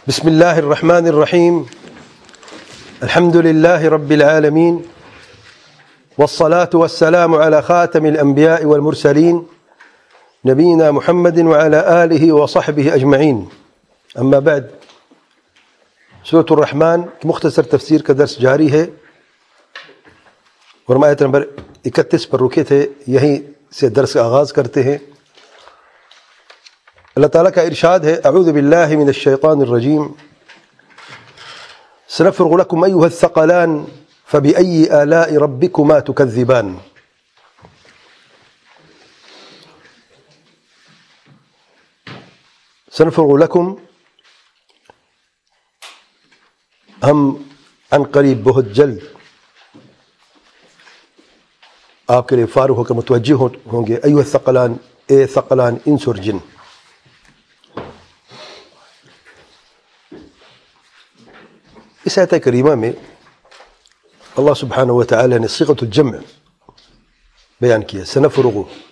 بسم الله الرحمن الرحيم. الحمد لله رب العالمين، والصلاة والسلام على خاتم الأنبياء والمرسلين نبينا محمد وعلى آله وصحبه أجمعين. أما بعد، سورة الرحمن مختصر تفسیر کا درس جاری ہے اور ہم آیت نمبر 31 پر رکے تھے، یہیں سے درس کا آغاز کرتے ہیں۔ اللہ تعالیٰ کا ارشاد ہے: اعوذ باللہ من الشیطان الرجیم، سنفرغ لکم ایھا الثقلان فبأی آلاء ربکما تکذبان۔ سنفرغ لکم، ہم عن قریب بہت جلد آپ کے لیے فارغ ہو کر متوجہ ہوں گے۔ ایھا الثقلان، اے ثقلان انس اور جن۔ اس آیت کریمہ میں اللہ سبحانہ و تعالی نے صیغۃ الجمع بیان کیا، سنفرغ،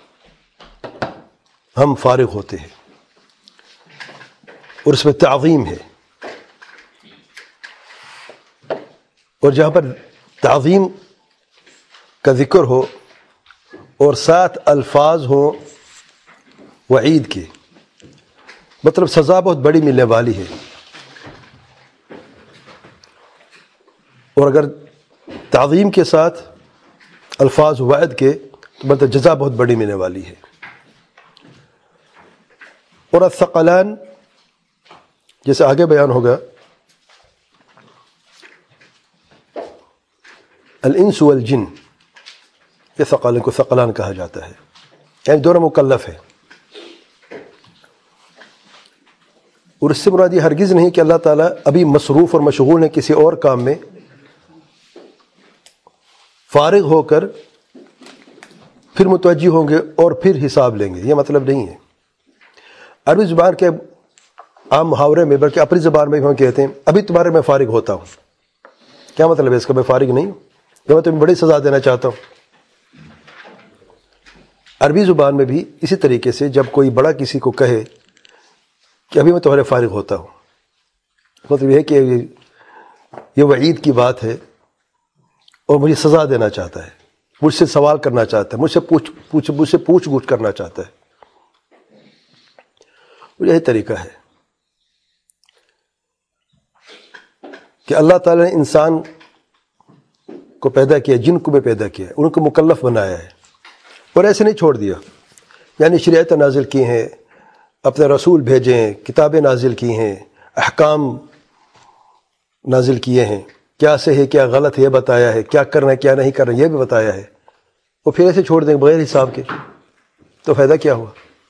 ہم فارغ ہوتے ہیں، اور اس میں تعظیم ہے، اور جہاں پر تعظیم کا ذکر ہو اور 7 الفاظ ہوں وعید کے، مطلب سزا بہت بڑی ملنے والی ہے، اور اگر تعظیم کے ساتھ الفاظ وعد کے تو مطلب جزا بہت بڑی ملنے والی ہے۔ اور الثقلان جیسے آگے بیان ہوگا، الانس والجن، یہ ثقلان کو ثقلان کہا جاتا ہے، یعنی دونوں مکلف ہیں۔ اور اس سے مراد یہ ہرگز نہیں کہ اللہ تعالیٰ ابھی مصروف اور مشغول ہیں کسی اور کام میں، فارغ ہو کر پھر متوجہ ہوں گے اور پھر حساب لیں گے، یہ مطلب نہیں ہے۔ عربی زبان کے عام محاورے میں، بلکہ اپنی زبان میں بھی ہم کہتے ہیں ابھی تمہارے میں فارغ ہوتا ہوں۔ کیا مطلب ہے اس کا؟ میں فارغ نہیں ہوں، میں تمہیں بڑی سزا دینا چاہتا ہوں۔ عربی زبان میں بھی اسی طریقے سے جب کوئی بڑا کسی کو کہے کہ ابھی میں تمہارے فارغ ہوتا ہوں، مطلب یہ ہے کہ یہ وعید کی بات ہے اور مجھے سزا دینا چاہتا ہے، مجھ سے سوال کرنا چاہتا ہے، مجھ سے پوچھ گچھ کرنا چاہتا ہے۔ یہی طریقہ ہے کہ اللہ تعالیٰ نے انسان کو پیدا کیا، جن کو بھی پیدا کیا، ان کو مکلف بنایا ہے، اور ایسے نہیں چھوڑ دیا، یعنی شریعتیں نازل کی ہیں، اپنے رسول بھیجے ہیں، کتابیں نازل کی ہیں، احکام نازل کیے ہیں، کیا صحیح ہے کیا غلط ہے یہ بتایا ہے، کیا کرنا ہے کیا نہیں کرنا یہ بھی بتایا ہے، اور پھر ایسے چھوڑ دیں بغیر حساب کے تو فائدہ کیا ہوا؟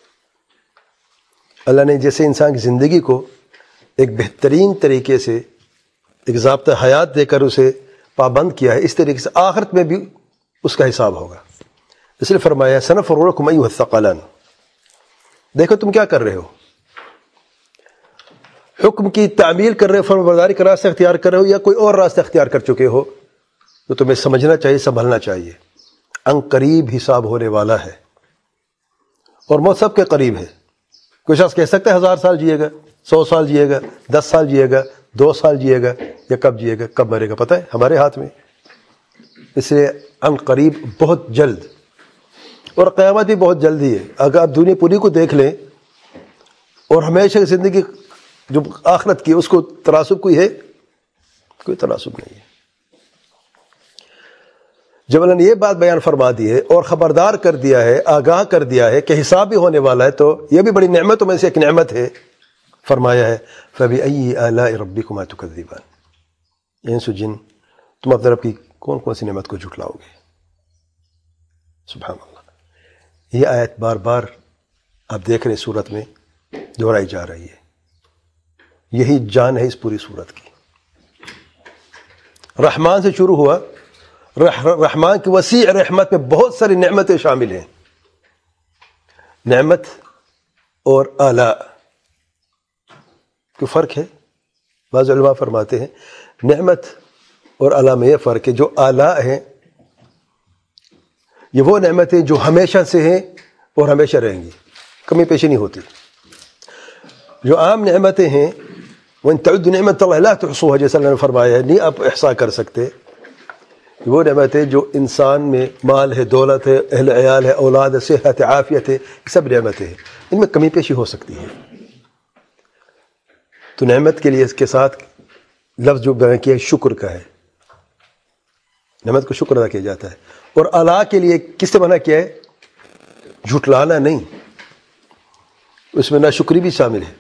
اللہ نے جیسے انسان کی زندگی کو ایک بہترین طریقے سے ایک ضابطہ حیات دے کر اسے پابند کیا ہے، اس طریقے سے آخرت میں بھی اس کا حساب ہوگا۔ اس لیے فرمایا سنفرغ لکم ایھا الثقلان، دیکھو تم کیا کر رہے ہو، حکم کی تعمیل کر رہے ہو، فرمانبرداری کا راستہ اختیار کر رہے ہو، یا کوئی اور راستہ اختیار کر چکے ہو، تو تمہیں سمجھنا چاہیے، سنبھلنا چاہیے۔ ان قریب حساب ہونے والا ہے، اور موت سب کے قریب ہے۔ کوئی شخص کہہ سکتا ہے 1000 سال جیے گا، 100 سال جیے گا، 10 سال جیے گا، 2 سال جیے گا، یا کب جیے گا، کب مرے گا، پتہ ہے ہمارے ہاتھ میں۔ اس لیے ان قریب بہت جلد، اور قیامت بھی بہت جلد ہی ہے۔ اگر آپ دنیا پوری کو دیکھ لیں اور ہمیشہ کی زندگی جو آخرت کی، اس کو تناسب کوئی ہے؟ کوئی تناسب نہیں ہے۔ جب اللہ نے یہ بات بیان فرما دی ہے اور خبردار کر دیا ہے، آگاہ کر دیا ہے کہ حساب بھی ہونے والا ہے، تو یہ بھی بڑی نعمتوں میں سے ایک نعمت ہے۔ فرمایا ہے فَبِأَيِّ آلَاءِ رَبِّكُمَا تُكَذِّبَانِ، انس و جن، تم اپنے رب کی کون کون سی نعمت کو جھٹلاؤ گے؟ سبحان اللہ۔ یہ آیت بار بار آپ دیکھ رہے ہیں سورت میں دہرائی جا رہی ہے، یہی جان ہے اس پوری سورت کی۔ رحمان سے شروع ہوا، رحمان کی وسیع رحمت میں بہت ساری نعمتیں شامل ہیں۔ نعمت اور آلاء کوئی فرق ہے؟ بعض علماء فرماتے ہیں نعمت اور آلاء میں یہ فرق ہے، جو آلاء ہیں یہ وہ نعمتیں جو ہمیشہ سے ہیں اور ہمیشہ رہیں گی، کمی پیشی نہیں ہوتی۔ جو عام نعمتیں ہیں وَإِن تَعُدُّوا نِعْمَةَ اللَّهِ لَا تُحْصُوهَا، جیسا اللہ نے فرمایا ہے، نہیں آپ احصاء کر سکتے وہ نعمتیں جو انسان میں مال ہے، دولت ہے، اہل عیال ہے، اولاد ہے، صحت ہے، عافیت ہے، یہ سب نعمتیں ہیں، ان میں کمی پیشی ہو سکتی ہے. تو نعمت کے لیے اس کے ساتھ لفظ جو بیان کیا ہے شکر کا ہے، نعمت کو شکر ادا کیا جاتا ہے. اور اللہ کے لیے کس سے منع کیا ہے؟ جھٹلانا نہیں، اس میں ناشکری بھی شامل ہے.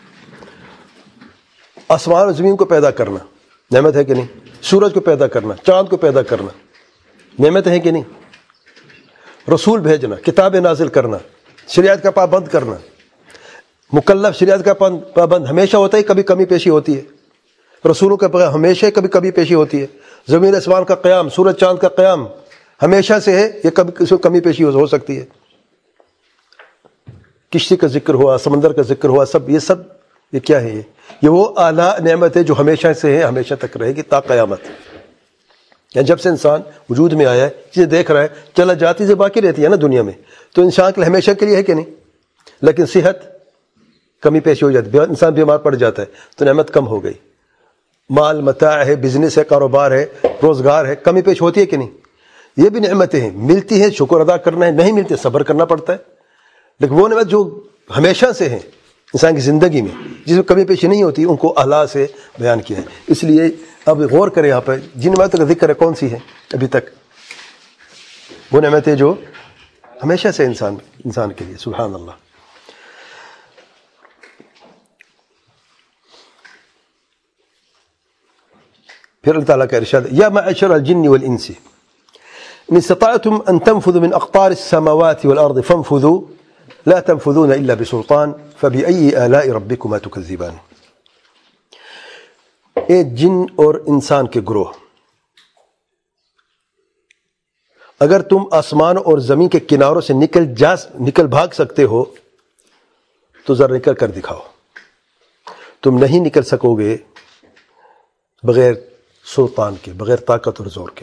آسمان اور زمین کو پیدا کرنا نعمت ہے کہ نہیں؟ سورج کو پیدا کرنا، چاند کو پیدا کرنا نعمت ہے کہ نہیں؟ رسول بھیجنا، کتابیں نازل کرنا، شریعت کا پابند کرنا. مکلف شریعت کا پابند ہمیشہ ہوتا ہے، کبھی کمی پیشی ہوتی ہے. رسولوں کا پیغام ہمیشہ کبھی کمی پیشی ہوتی ہے. زمین آسمان کا قیام، سورج چاند کا قیام ہمیشہ سے ہے، یہ کبھی کمی پیشی ہو سکتی ہے. کشتی کا ذکر ہوا، سمندر کا ذکر ہوا، سب یہ کیا ہے؟ یہ وہ اعلیٰ نعمت ہے جو ہمیشہ سے ہے، ہمیشہ تک رہے گی تا قیامت. یعنی جب سے انسان وجود میں آیا ہے، چیزیں دیکھ رہا ہے، چلا جاتی سے باقی رہتی ہے نا دنیا میں، تو انسان کے لیے ہمیشہ کے لیے ہے کہ نہیں؟ لیکن صحت کمی پیشی ہو جاتی ہے، انسان بیمار پڑ جاتا ہے تو نعمت کم ہو گئی. مال متاع ہے، بزنس ہے، کاروبار ہے، روزگار ہے، کمی پیش ہوتی ہے کہ نہیں؟ یہ بھی نعمتیں ہیں، ملتی ہے شکر ادا کرنا ہے، نہیں ملتی صبر کرنا پڑتا ہے. لیکن وہ نعمت جو ہمیشہ سے ہیں انسان کی زندگی میں، جس میں کمی پیشی نہیں ہوتی، ان کو اللہ سے بیان کیا ہے. اس لیے اب غور کریں یہاں پہ جن نعمتوں کا ذکر ہے کون سی ہے ابھی تک؟ وہ نعمتیں جو ہمیشہ سے انسان کے لیے. سبحان اللہ. پھر اللہ تعالیٰ کا ارشاد، یا معشر الجن والانس ان استطعتم ان تنفذوا من اقطار السماوات والارض فانفذوا لا تنفذون الا بسلطان فبأي آلاء ربكما تكذبان. اے جن اور انسان کے گروہ، اگر تم آسمان اور زمین کے کناروں سے نکل بھاگ سکتے ہو تو ذرا نکل کر دکھاؤ. تم نہیں نکل سکو گے بغیر سلطان کے، بغیر طاقت اور زور کے.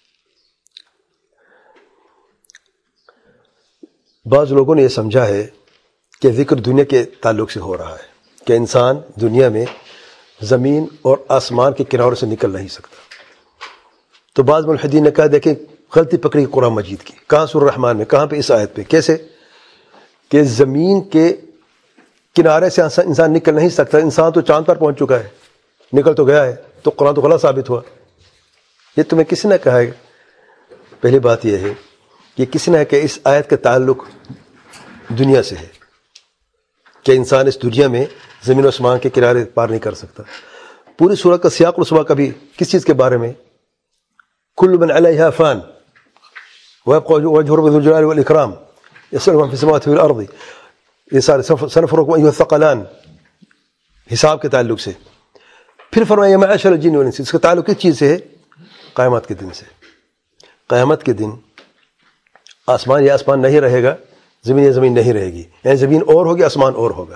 بعض لوگوں نے یہ سمجھا ہے کہ ذکر دنیا کے تعلق سے ہو رہا ہے، کہ انسان دنیا میں زمین اور آسمان کے کناروں سے نکل نہیں سکتا. تو بعض ملحدین نے کہا دیکھیں غلطی پکڑی قرآن مجید کی. کہاں سورہ الرحمن میں، کہاں پہ اس آیت پہ؟ کیسے کہ زمین کے کنارے سے انسان نکل نہیں سکتا؟ انسان تو چاند پر پہنچ چکا ہے، نکل تو گیا ہے، تو قرآن تو غلط ثابت ہوا. یہ تمہیں کس نے کہا ہے؟ پہلی بات یہ ہے کہ کس نے کہ اس آیت کا تعلق دنیا سے ہے، کہ انسان اس دنیا میں زمین و آسمان کے کنارے پار نہیں کر سکتا. پوری سورۃ کا سیاق و سباق کبھی کس چیز کے بارے میں؟ کل من علیہا فان ویبقى وجہ ربک ذو الجلال والاکرام یسأل من فی السماوات والارض. یہ سارے سنفرغ ایھا الثقلان حساب کے تعلق سے. پھر فرمایا معاشر الجن والانس، اس کا تعلق کس چیز سے ہے؟ قیامت کے دن سے. قیامت کے دن آسمان یا آسمان نہیں رہے گا، زمین یا زمین نہیں رہے گی، یعنی زمین اور ہوگی، آسمان اور ہوگا.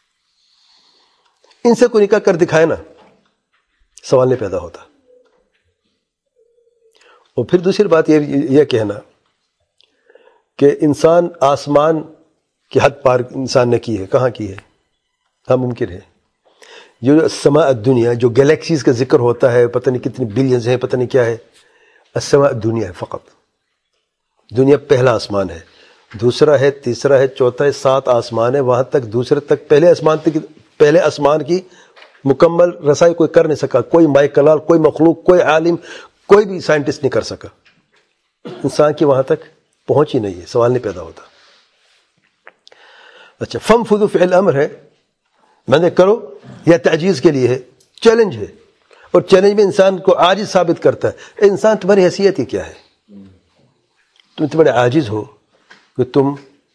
ان سے کوئی نکال کر دکھائے نا، سوال نہیں پیدا ہوتا. اور پھر دوسری بات یہ کہنا کہ انسان آسمان کی حد پار انسان نے کی ہے، کہاں کی ہے؟ ہاں ممکن ہے. جو سماء الدنیا، جو گلیکسیز کا ذکر ہوتا ہے، پتہ نہیں کتنے بلینز ہیں، پتہ نہیں کیا ہے، السماء الدنیا ہے فقط. دنیا پہلا آسمان ہے، دوسرا ہے، تیسرا ہے، چوتھا ہے، 7 آسمان ہے. وہاں تک دوسرے تک پہلے آسمان کی مکمل رسائی کوئی کر نہیں سکا. کوئی مائی کلال، کوئی مخلوق، کوئی عالم، کوئی بھی سائنٹسٹ نہیں کر سکا. انسان کی وہاں تک پہنچ ہی نہیں ہے، سوال نہیں پیدا ہوتا. اچھا، فانفذوا فعل امر ہے، میں نے کرو، یا تعجیز کے لیے ہے، چیلنج ہے. اور چیلنج میں انسان کو عاجز ثابت کرتا ہے. انسان تمہاری حیثیت ہی کیا ہے؟ تم اتنے بڑے عاجز ہو کہ تم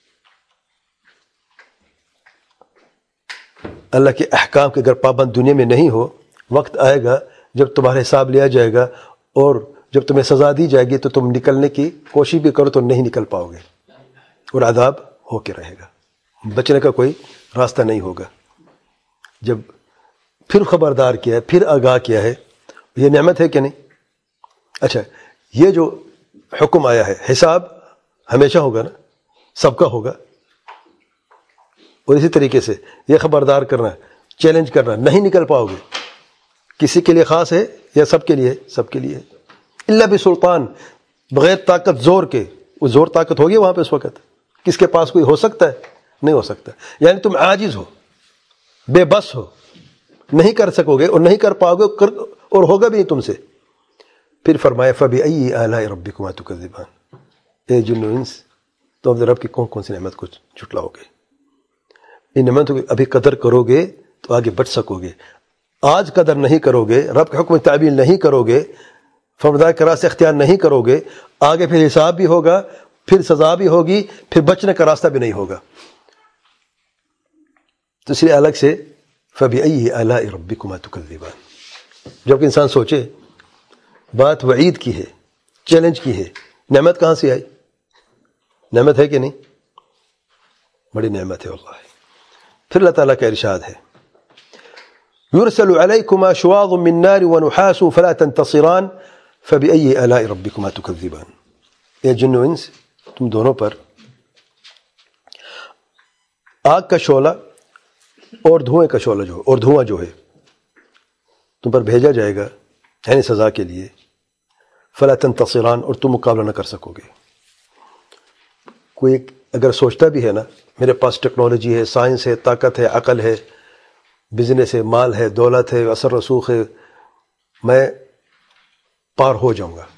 اللہ کے احکام کے اگر پابند دنیا میں نہیں ہو، وقت آئے گا جب تمہارا حساب لیا جائے گا اور جب تمہیں سزا دی جائے گی تو تم نکلنے کی کوشش بھی کرو تو نہیں نکل پاؤ گے، اور عذاب ہو کے رہے گا، بچنے کا کوئی راستہ نہیں ہوگا. جب پھر خبردار کیا ہے، پھر آگاہ کیا ہے، یہ نعمت ہے کہ نہیں؟ اچھا، یہ جو حکم آیا ہے، حساب ہمیشہ ہوگا نا، سب کا ہوگا. اور اسی طریقے سے یہ خبردار کرنا چیلنج کرنا، نہیں نکل پاؤ گے. کسی کے لیے خاص ہے یا سب کے لیے؟ سب کے لیے. الا بسلطان، بغیر طاقت زور کے. وہ زور طاقت ہوگی وہاں پہ اس وقت؟ کس کے پاس کوئی ہو سکتا ہے؟ نہیں ہو سکتا. یعنی تم عاجز ہو، بے بس ہو، نہیں کر سکو گے اور نہیں کر پاؤ گے اور ہوگا بھی نہیں تم سے. پھر فرمایا فَبِأَيِّ آلَاءِ رَبِّكُمَا تُكَذِّبَانِ. اے جن و انس، تو اپنے رب کی کون کون سی نعمت کو جھٹلاؤ گے؟ ان نعمتوں کی ابھی قدر کرو گے تو آگے بڑھ سکو گے. آج قدر نہیں کرو گے، رب کے حکم تعمیل نہیں کرو گے، فرمایا کا راستہ اختیار نہیں کرو گے، آگے پھر حساب بھی ہوگا، پھر سزا بھی ہوگی، پھر بچنے کا راستہ بھی نہیں ہوگا. تو اس لیے الگ سے فَبِأَيِّ آلَاءِ رَبِّكُمَا تُكَذِّبَانِ. جب کہ انسان سوچے، بات وعید کی ہے، چیلنج کی ہے، نعمت کہاں سے آئی؟ نعمت ہے کہ نہیں؟ بڑی نعمت ہے واللہ. پھر اللہ تعالیٰ کا ارشاد ہے يُرْسَلُ عَلَيْكُمَا شُوَاظٌ مِّن نَّارٍ وَنُحَاسٌ فَلَا تَنتَصِرَانِ فَبِأَيِّ آلَاءِ رَبِّكُمَا تُكَذِّبَانِ. اے جن و انس، تم دونوں پر آگ کا شعلہ اور دھوئیں کا شعلہ دھواں جو ہے تم پر بھیجا جائے گا، یعنی سزا کے لیے. فَلَا تَنتَصِرَانِ، اور تم مقابلہ نہ کر سکو گے. کوئی اگر سوچتا بھی ہے نا میرے پاس ٹیکنالوجی ہے، سائنس ہے، طاقت ہے، عقل ہے، بزنس ہے، مال ہے، دولت ہے، اثر رسوخ ہے، میں پار ہو جاؤں گا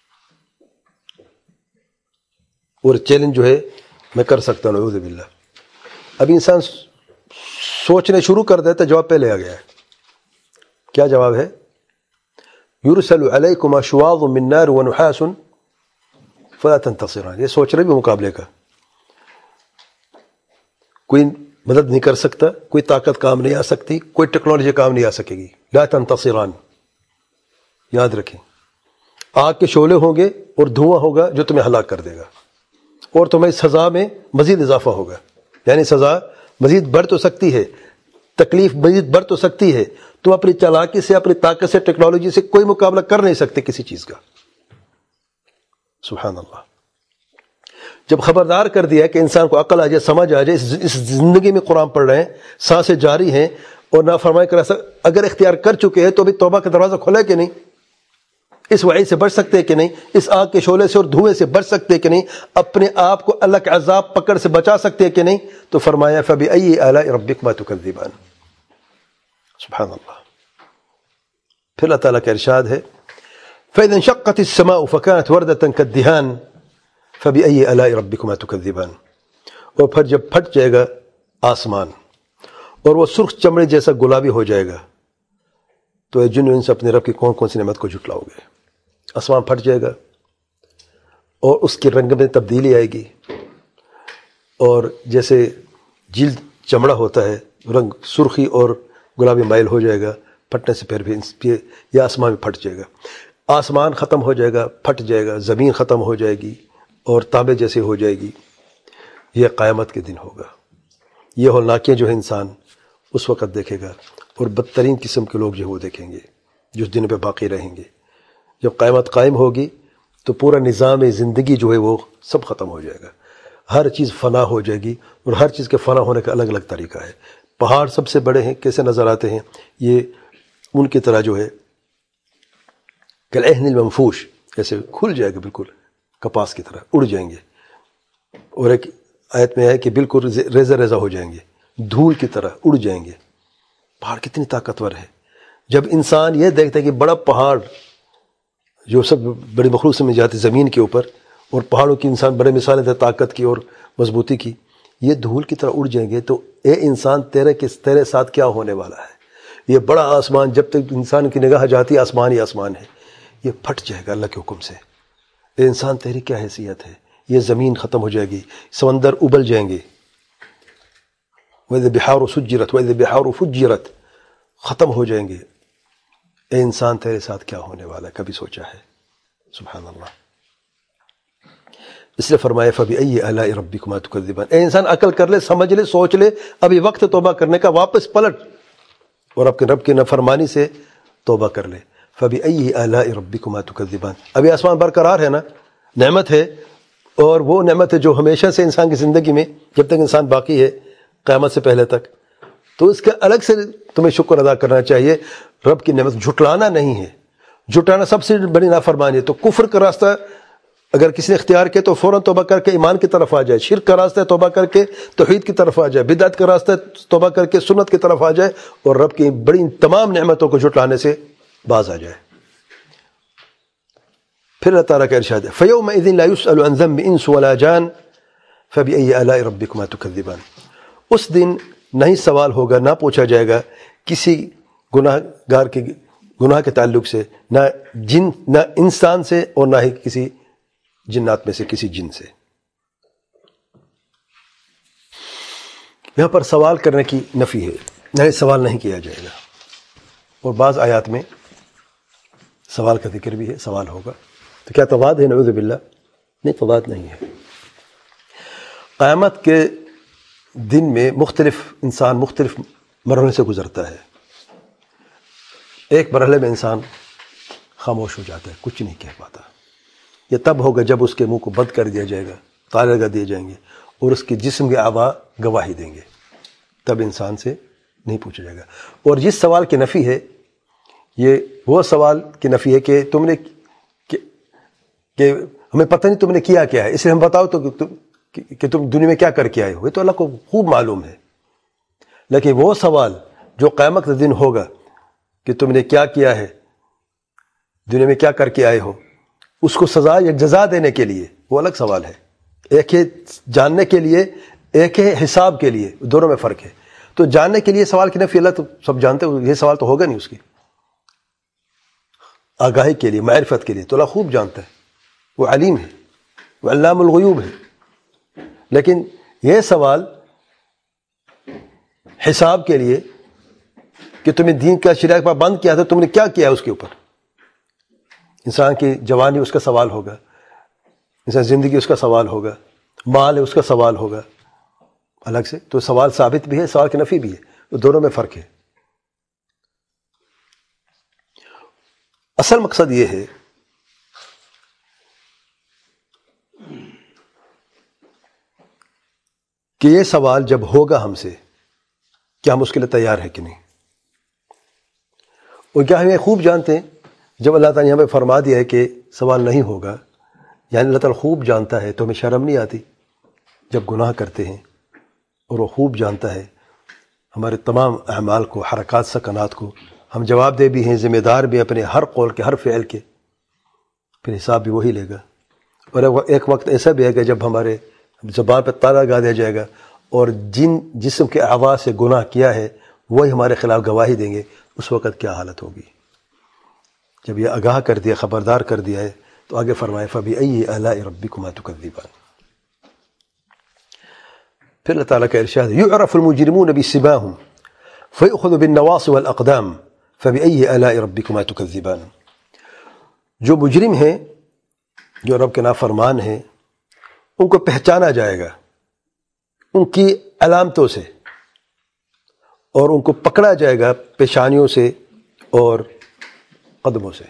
اور چیلنج جو ہے میں کر سکتا ہوں، نعوذ باللہ. ابھی انسان سوچنے شروع کر دیتا، جواب پہلے آ گیا ہے. کیا جواب ہے؟ يُرْسَلُ عَلَيْكُمَا شُوَاظٌ مِّن نَّارٍ وَنُحَاسٌ فَلَا تَنتَصِرَانِ. یہ سوچ رہے بھی مقابلے کا. کوئی مدد نہیں کر سکتا، کوئی طاقت کام نہیں آ سکتی، کوئی ٹیکنالوجی کام نہیں آ سکے گی. لا تنتصران، یاد رکھیں. آگ کے شعلے ہوں گے اور دھواں ہوگا جو تمہیں ہلاک کر دے گا، اور تمہیں سزا میں مزید اضافہ ہوگا. یعنی سزا مزید بڑھ تو سکتی ہے، تکلیف مزید بڑھ تو سکتی ہے. تم اپنی چالاکی سے، اپنی طاقت سے، ٹیکنالوجی سے کوئی مقابلہ کر نہیں سکتے کسی چیز کا. سبحان اللہ. جب خبردار کر دیا کہ انسان کو عقل آ جائے، سمجھ آ جائے، اس زندگی میں قرآن پڑھ رہے ہیں، سانسیں جاری ہیں، اور نافرمانی کا راستہ اگر اختیار کر چکے ہیں تو ابھی توبہ کا دروازہ کھلا ہے کہ نہیں؟ اس وعید سے بچ سکتے ہیں کہ نہیں؟ اس آگ کے شعلے سے اور دھوئیں سے بچ سکتے ہیں کہ نہیں؟ اپنے آپ کو اللہ کے عذاب پکڑ سے بچا سکتے ہیں کہ نہیں؟ تو فرمایا فَبِأَيِّ آلَاءِ رَبِّكُمَا تُكَذِّبَانِ. سبحان اللہ. پھر اللہ تعالیٰ کا ارشاد ہے فَإِذَا انشَقَّتِ السَّمَاءُ فَكَانَتْ وَرْدَةً كَالدِّهَانِ فَبِأَيِّ آلَاءِ رَبِّكُمَا تُكَذِّبَانِ. اور پھر جب پھٹ جائے گا آسمان اور وہ سرخ چمڑے جیسا گلابی ہو جائے گا، تو اے جن انس اپنے رب کی کون کون سی نعمت کو جھٹلاؤ گے؟ آسمان پھٹ جائے گا اور اس کے رنگ میں تبدیلی آئے گی، اور جیسے جلد چمڑا ہوتا ہے رنگ سرخی اور گلابی مائل ہو جائے گا، پھٹنے سے پھر بھی یہ آسمان بھی پھٹ جائے گا. آسمان ختم ہو جائے گا، پھٹ جائے گا، زمین ختم ہو جائے گی اور تانبے جیسے ہو جائے گی. یہ قیامت کے دن ہوگا. یہ ہولناکیاں جو ہے انسان اس وقت دیکھے گا، اور بدترین قسم کے لوگ جو وہ دیکھیں گے جو اس دن پہ باقی رہیں گے. جب قیامت قائم ہوگی تو پورا نظام زندگی جو ہے وہ سب ختم ہو جائے گا، ہر چیز فنا ہو جائے گی، اور ہر چیز کے فنا ہونے کا الگ الگ طریقہ ہے. پہاڑ سب سے بڑے ہیں، کیسے نظر آتے ہیں؟ یہ ان کی طرح جو ہے کالعہن المنفوش، ایسے کھل جائے گا، بالکل کپاس کی طرح اڑ جائیں گے. اور ایک آیت میں ہے کہ بالکل ریزہ ریزہ ہو جائیں گے، دھول کی طرح اڑ جائیں گے. پہاڑ کتنی طاقتور ہے. جب انسان یہ دیکھتا ہے کہ بڑا پہاڑ جو سب بڑی مخلوق میں جاتی زمین کے اوپر، اور پہاڑوں کی انسان بڑے مثالیں تھے طاقت کی اور مضبوطی کی، یہ دھول کی طرح اڑ جائیں گے. تو اے انسان تیرے ساتھ کیا ہونے والا ہے؟ یہ بڑا آسمان، جب تک انسان کی نگاہ جاتی ہے آسمان ہی آسمان ہے، یہ پھٹ جائے گا اللہ کے حکم سے. اے انسان تیری کیا حیثیت ہے؟ یہ زمین ختم ہو جائے گی، سمندر ابل جائیں گے. وَإِذَا الْبِحَارُ سُجِّرَتْ وَإِذَا الْبِحَارُ فُجِّرَتْ، ختم ہو جائیں گے. اے انسان تیرے ساتھ کیا ہونے والا ہے؟ کبھی سوچا ہے؟ سبحان اللہ. اس لیے فرمایا فَبِأَيِّ آلَاءِ رَبِّكُمَا تُكَذِّبَانِ. اے انسان عقل کر لے، سمجھ لے، سوچ لے، ابھی وقت توبہ کرنے کا، واپس پلٹ اور اپنے رب کی نافرمانی سے توبہ کر لے. فَبِأَيِّ آلَاءِ رَبِّكُمَا تُكَذِّبَانِ. ابھی آسمان برقرار ہے نا، نعمت ہے، اور وہ نعمت ہے جو ہمیشہ سے انسان کی زندگی میں جب تک انسان باقی ہے قیامت سے پہلے تک تو اس کے الگ سے تمہیں شکر ادا کرنا چاہیے. رب کی نعمت جھٹلانا نہیں ہے. جھٹلانا سب سے بڑی نافرمانی ہے. تو کفر کا راستہ اگر کسی نے اختیار کیا تو فوراً توبہ کر کے ایمان کی طرف آ جائے. شرک کا راستہ ہے توبہ کر کے توحید کی طرف آ جائے. بدعت کا راستہ ہے توبہ کر کے سنت کی طرف آ جائے اور رب کی بڑی تمام نعمتوں کو جھٹلانے سے باز آ جائے. پھر اللہ تعالیٰ کا ارشاد ہے فَيَوْمَئِذٍ لَا يُسْأَلُ عَنْ ذَنبِ إِنسٌ وَلَا جَانٌ فَبِأَيِّ آلَاءِ رَبِّكُمَا تُكَذِّبَانِ. اس دن نہیں سوال ہوگا، نہ پوچھا جائے گا کسی گناہ گار کے گناہ کے تعلق سے، نہ انسان سے اور نہ ہی کسی جنات میں سے کسی جن سے. یہاں پر سوال کرنے کی نفی ہے، نہیں سوال نہیں کیا جائے گا. اور بعض آیات میں سوال کا ذکر بھی ہے، سوال ہوگا. تو کیا تضاد ہے؟ نعوذ باللہ، نہیں تضاد نہیں ہے. قیامت کے دن میں انسان مختلف مرحلے سے گزرتا ہے. ایک مرحلے میں انسان خاموش ہو جاتا ہے، کچھ نہیں کہہ پاتا. یہ تب ہوگا جب اس کے منہ کو بند کر دیا جائے گا، تالے لگا دیے جائیں گے اور اس کے جسم کے اعضاء گواہی دیں گے. تب انسان سے نہیں پوچھا جائے گا. اور جس سوال کی نفی ہے یہ وہ سوال کی نفی ہے کہ تم نے کہ ہمیں پتہ نہیں تم نے کیا ہے، اس لیے ہم بتاؤ تو کہ تم دنیا میں کیا کر کے آئے ہو. یہ تو اللہ کو خوب معلوم ہے. لیکن وہ سوال جو قیامت کے دن ہوگا کہ تم نے کیا ہے، دنیا میں کیا کر کے آئے ہو، اس کو سزا یا جزا دینے کے لیے وہ الگ سوال ہے. ایک ہے جاننے کے لیے، ایک ہے حساب کے لیے، دونوں میں فرق ہے. تو جاننے کے لیے سوال کی نفی اللہ تو سب جانتے ہو، یہ سوال تو ہوگا نہیں. اس کی آگاہی کے لیے، معرفت کے لیے تو اللہ خوب جانتا ہے، وہ علیم ہے، وہ علام الغیوب ہے. لیکن یہ سوال حساب کے لیے کہ تمہیں دین کا شریعت پر بند کیا تھا، تم نے کیا کیا اس کے اوپر. انسان کی جوانی اس کا سوال ہوگا، انسان زندگی اس کا سوال ہوگا، مال ہے اس کا سوال ہوگا الگ سے. تو سوال ثابت بھی ہے، سوال کی نفی بھی ہے، تو دونوں میں فرق ہے. اصل مقصد یہ ہے کہ یہ سوال جب ہوگا ہم سے، کیا ہم اس کے لیے تیار ہیں کہ نہیں. اور کیا ہم یہ خوب جانتے ہیں جب اللہ تعالیٰ نے ہمیں فرما دیا ہے کہ سوال نہیں ہوگا، یعنی اللہ تعالیٰ خوب جانتا ہے تو ہمیں شرم نہیں آتی جب گناہ کرتے ہیں. اور وہ خوب جانتا ہے ہمارے تمام اعمال کو، حرکات سکنات کو. ہم جواب دہ بھی ہیں، ذمہ دار بھی اپنے ہر قول کے، ہر فعل کے. پھر حساب بھی وہی لے گا. اور ایک وقت ایسا بھی ہے کہ جب ہمارے زبان پہ تالا لگا دیا جائے گا اور جن جسم کے اعضاء سے گناہ کیا ہے وہی ہمارے خلاف گواہی دیں گے. اس وقت کیا حالت ہوگی؟ جب یہ آگاہ کر دیا، خبردار کر دیا ہے تو آگے فرمائے فَبِأَيِّ آلَاءِ رَبِّكُمَا تُكَذِّبَانِ. پھر اللہ تعالیٰ کا ارشاد ہے يُعْرَفُ الْمُجْرِمُونَ بِسِمَاهُمْ فَيُؤْخَذُ بِالنَّوَاصِ وَالْأَقْدَامِ فَبِأَيِّ آلَاءِ رَبِّكُمَا تُكَذِّبَانِ. جو مجرم ہیں، جو رب کے نافرمان ہیں، ان کو پہچانا جائے گا ان کی علامتوں سے، اور ان کو پکڑا جائے گا پیشانیوں سے اور قدموں سے.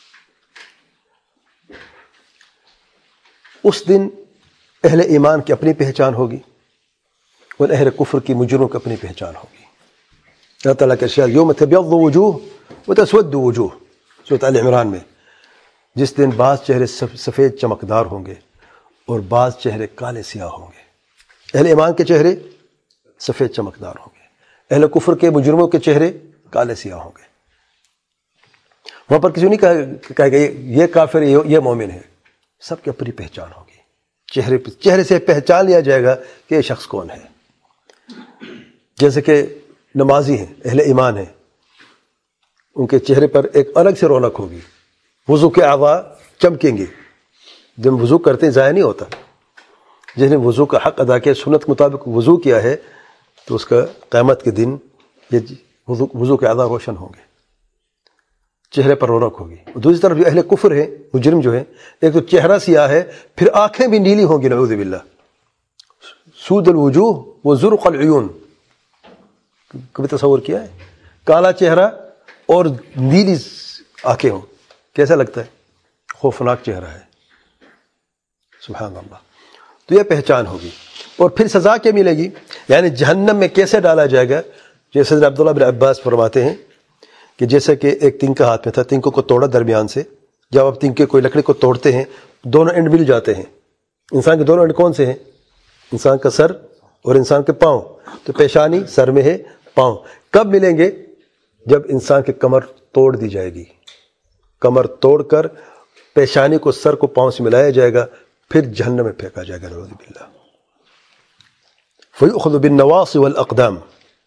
اس دن اہل ایمان کی اپنی پہچان ہوگی اور اہل کفر کی مجرموں کی اپنی پہچان ہوگی. اللہ تعالیٰ کا ارشاد یوم تبیض وجوہ وتسود وجوہ، سورۃ آل عمران میں، جس دن بعض چہرے سفید چمکدار ہوں گے اور بعض چہرے کالے سیاہ ہوں گے. اہل ایمان کے چہرے سفید چمکدار ہوں گے، اہل کفر کے مجرموں کے چہرے کالے سیاہ ہوں گے. وہاں پر کسی نے کہا کہ یہ کافر ہے، یہ مومن ہے. سب کی اپنی پہچان ہوگی. چہرے سے پہچان لیا جائے گا کہ یہ شخص کون ہے. جیسے کہ نمازی ہیں، اہل ایمان ہیں، ان کے چہرے پر ایک الگ سے رونق ہوگی. وضو کے اعضاء چمکیں گے. جب وضو کرتے ضائع نہیں ہوتا. جس نے وضو کا حق ادا کیا، سنت مطابق وضو کیا ہے، تو اس کا قیامت کے دن یہ وضو کے اعضاء روشن ہوں گے، چہرے پر رونق ہوگی. دوسری طرف جو اہل کفر ہیں، مجرم جو ہیں، ایک تو چہرہ سیاہ ہے، پھر آنکھیں بھی نیلی ہوں گی، نعوذ باللہ. سود الوجوہ و زرق العیون، کبھی تصور کیا ہے؟ کالا چہرہ اور نیلی آنکھیں ہوں، کیسا لگتا ہے؟ خوفناک چہرہ ہے. سبحان اللہ. تو یہ پہچان ہوگی. اور پھر سزا کیا ملے گی؟ یعنی جہنم میں کیسے ڈالا جائے گا؟ جیسے حضرت عبداللہ بن عباس فرماتے ہیں کہ جیسے کہ ایک تنکا ہاتھ میں تھا، تنکوں کو توڑا درمیان سے، جب آپ تنکے کوئی لکڑی کو توڑتے ہیں دونوں اینڈ مل جاتے ہیں. انسان کے دونوں اینڈ کون سے ہیں؟ انسان کا سر اور انسان کے پاؤں. تو پیشانی سر میں ہے، پاؤں کب ملیں گے؟ جب انسان کی کمر توڑ دی جائے گی. کمر توڑ کر پیشانی کو سر کو پاؤں سے ملایا جائے گا، پھر جہنم میں پھینکا جائے گا. نعوذ باللہ. فَيُؤْخَذُ بِالنَّوَاصِ وَالْأَقْدَامِ.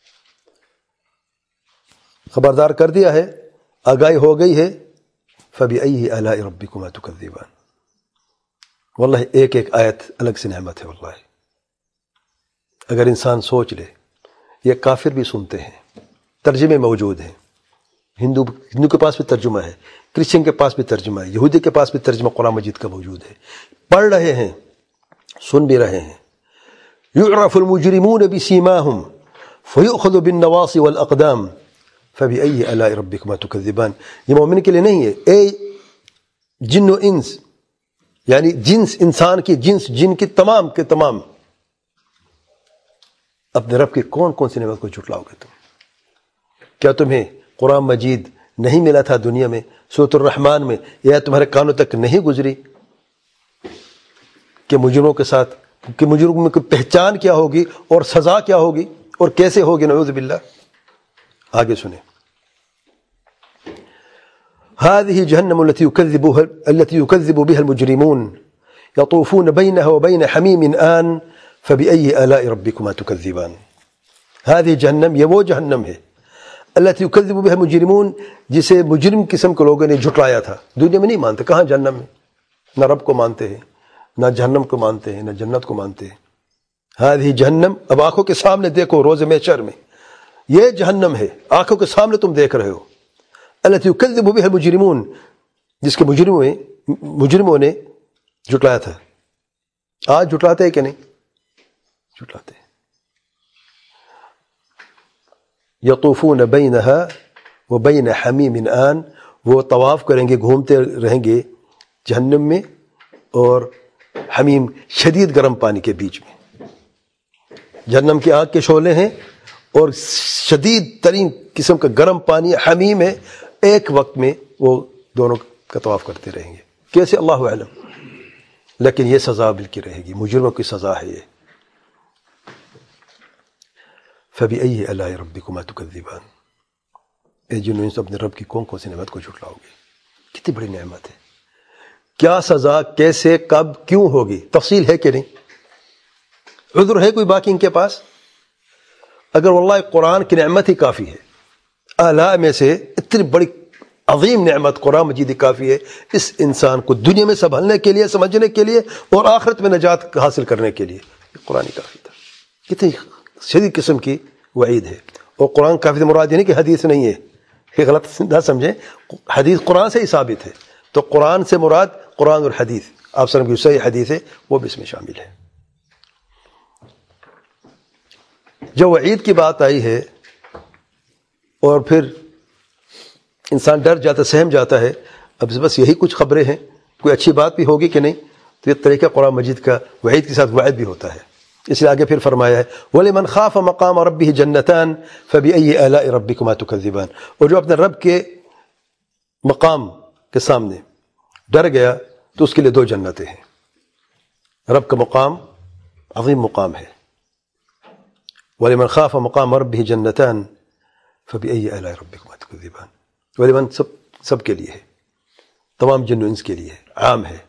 خبردار کر دیا ہے، آگاہی ہو گئی ہے. فَبِأَيِّ آلَاءِ رَبِّكُمَا تُكَذِّبَانِ. واللہ ایک ایک آیت الگ سے نعمت ہے. واللہ اگر انسان سوچ لے، یہ کافر بھی سنتے ہیں، ترجمے موجود ہیں. ہندو کے پاس بھی ترجمہ ہے، کرسچن کے پاس بھی ترجمہ ہے، یہودی کے پاس بھی ترجمہ قرآن مجید کا موجود ہے. پڑھ رہے ہیں، سن بھی رہے ہیں. يُعْرَفُ الْمُجْرِمُونَ بِسِيمَاهُمْ فَيُؤْخَذُ بِالنَّوَاصِ وَالْأَقْدَامِ فَبِأَيِّ آلَاءِ رَبِّكُمَا تُكَذِّبَانِ. یہ مومن کے لیے نہیں ہے. اے جن و انس، یعنی جنس انسان کی جنس، جن کی تمام کے تمام، اپنے رب کی کون کون سی نعمت کو جھٹلاؤ گے تم؟ کیا تمہیں قرآن مجید نہیں ملا تھا دنیا میں، سورۃ الرحمن میں، یا تمہارے کانوں تک نہیں گزری کہ مجرموں کے ساتھ، کہ مجرموں کی پہچان کیا ہوگی اور سزا کیا ہوگی اور کیسے ہوگی؟ نعوذ باللہ. آگے سنیں. هذه جهنم التي يكذب بها المجرمون يطوفون بينها وبين حميم آن فبأي آلاء ربكما تكذبان. هذه جہنم، یہ وہ جہنم ہے، التي يكذب بها المجرمون، جسے مجرم قسم کے لوگوں نے جھٹلایا تھا. دنیا میں نہیں مانتے، کہاں جہنم میں؟ نہ رب کو مانتے ہیں، نہ جہنم کو مانتے ہیں، نہ جنت کو مانتے ہیں. هذه جہنم، اب آنکھوں کے سامنے دیکھو روز محشر میں، یہ جہنم ہے، آنکھوں کے سامنے تم دیکھ رہے ہو. التي يكذب بها المجرمون، جس کے مجرموں نے جھٹلایا تھا. آج جھٹلاتے ہیں کہ نہیں؟ جھٹلاتے ہیں. یطوفون بینها وبین حمیم آن، وہ طواف کریں گے، گھومتے رہیں گے جہنم میں اور حمیم شدید گرم پانی کے بیچ میں. جہنم کی آگ کے شعلے ہیں اور شدید ترین قسم کا گرم پانی حمیم ہے. ایک وقت میں وہ دونوں کا طواف کرتے رہیں گے. کیسے؟ اللہ اعلم، لیکن یہ سزا ملتی رہے گی، مجرموں کی سزا ہے یہ. فَبِأَيِّ آلَاءِ رَبِّكُمَا تُكَذِّبَانِ. اے جنوں انس، اپنے رب کی کون کون سی نعمت کو جھٹلاؤ گے؟ کتنی بڑی نعمت ہے. کیا سزا، کیسے، کب، کیوں ہوگی، تفصیل ہے کہ نہیں؟ عذر ہے کوئی باقی ان کے پاس؟ اگر واللہ قرآن کی نعمت ہی کافی ہے، آلاء میں سے اتنی بڑی عظیم نعمت قرآن مجید کافی ہے اس انسان کو دنیا میں سنبھلنے کے لیے، سمجھنے کے لیے اور آخرت میں نجات حاصل کرنے کے لیے. قرآن کافی تھا. کتنی شدید قسم کی وعید ہے. اور قرآن کافی سے مراد یہ نہیں کہ حدیث نہیں ہے، یہ غلط نہ سمجھیں. حدیث قرآن سے ہی ثابت ہے، تو قرآن سے مراد قرآن اور حدیث، آپ سلم کی صحیح حدیث ہے وہ بھی اس میں شامل ہے. جو وعید کی بات آئی ہے اور پھر انسان ڈر جاتا، سہم جاتا ہے، اب بس یہی کچھ خبریں ہیں، کوئی اچھی بات بھی ہوگی کہ نہیں؟ تو یہ طریقہ قرآن مجید کا وعید کے ساتھ وعد بھی ہوتا ہے. اس لیے آگے پھر فرمایا ہے وَلِمَنْ خَافَ مَقَامَ رَبِّهِ جَنَّتَانِ فَبِأَيِّ آلَاءِ رَبِّكُمَا تُكَذِّبَانِ. اور جو اپنے رب کے مقام کے سامنے ڈر گیا تو اس کے لیے دو جنتیں ہیں. رب کا مقام عظیم مقام ہے. وَلِمَنْ خَافَ مَقَامَ رَبِّهِ جَنَّتَانِ فَبِأَيِّ آلَاءِ رَبِّكُمَا تُكَذِّبَانِ. وَلِمَنْ سب کے لیے ہے، تمام جن و انس کے لیے عام ہے.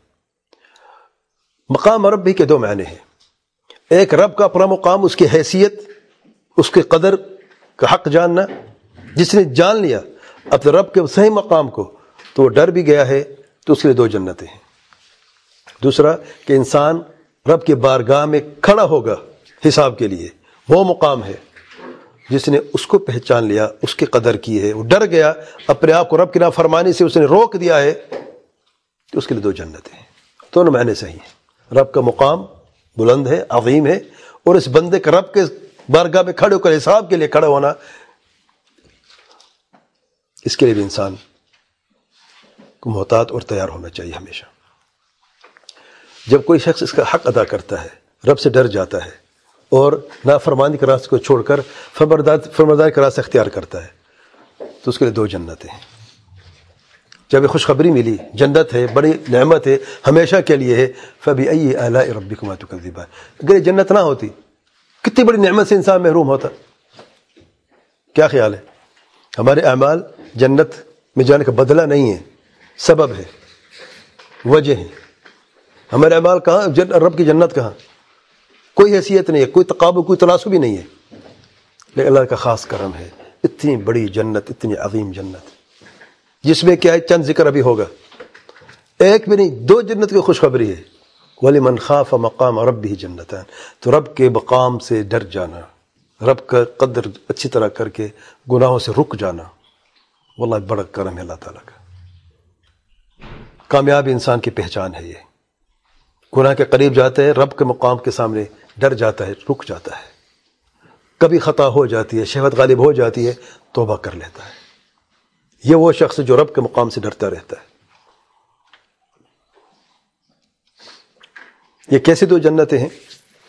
مقام رب بھی کے دو معنی ہیں. ایک رب کا اپنا مقام، اس کی حیثیت، اس کے قدر کا حق جاننا. جس نے جان لیا اپنے رب کے صحیح مقام کو تو وہ ڈر بھی گیا ہے، تو اس کے لیے دو جنتیں ہیں. دوسرا کہ انسان رب کے بارگاہ میں کھڑا ہوگا حساب کے لیے، وہ مقام ہے. جس نے اس کو پہچان لیا، اس کی قدر کی ہے، وہ ڈر گیا، اپنے آپ کو رب کی نافرمانی سے اس نے روک دیا ہے، تو اس کے لیے دو جنتیں ہیں. دونوں معنی صحیح ہیں. رب کا مقام بلند ہے، عظیم ہے، اور اس بندے کا رب کے بارگاہ میں کھڑے ہو کر حساب کے لیے کھڑا ہونا، اس کے لیے بھی انسان کو محتاط اور تیار ہونا چاہیے ہمیشہ. جب کوئی شخص اس کا حق ادا کرتا ہے، رب سے ڈر جاتا ہے، اور نافرمانی کے راستے کو چھوڑ کر فرمانبرداری کا راستہ اختیار کرتا ہے تو اس کے لیے 2 جنتیں ہیں. جب یہ خوشخبری ملی جنت ہے، بڑی نعمت ہے، ہمیشہ کے لیے ہے. فَبِأَيِّ آلَاءِ رَبِّكُمَا تُكَذِّبَانِ. اگر یہ جنت نہ ہوتی کتنی بڑی نعمت سے انسان محروم ہوتا. کیا خیال ہے؟ ہمارے اعمال جنت میں جانے کا بدلہ نہیں ہے، سبب ہے، وجہ ہے. ہمارے اعمال کہاں؟ رب کی جنت کہاں؟ کوئی حیثیت نہیں ہے، کوئی تقابل، کوئی تناسب بھی نہیں ہے. لیکن اللہ کا خاص کرم ہے، اتنی بڑی جنت، اتنی عظیم جنت جس میں کیا ہے، چند ذکر ابھی ہوگا، ایک بھی نہیں، 2 جنت کی خوشخبری ہے. وَلِمَنْ خَافَ مَقَامَ رَبِّهِ جَنَّتَانِ. تو رب کے مقام سے ڈر جانا، رب کا قدر اچھی طرح کر کے گناہوں سے رک جانا، واللہ بڑا کرم ہے اللہ تعالیٰ کا. کامیاب انسان کی پہچان ہے یہ. گناہ کے قریب جاتا ہے، رب کے مقام کے سامنے ڈر جاتا ہے، رک جاتا ہے. کبھی خطا ہو جاتی ہے، شہوت غالب ہو جاتی ہے، توبہ کر لیتا ہے. یہ وہ شخص جو رب کے مقام سے ڈرتا رہتا ہے. یہ کیسے 2 جنتیں ہیں؟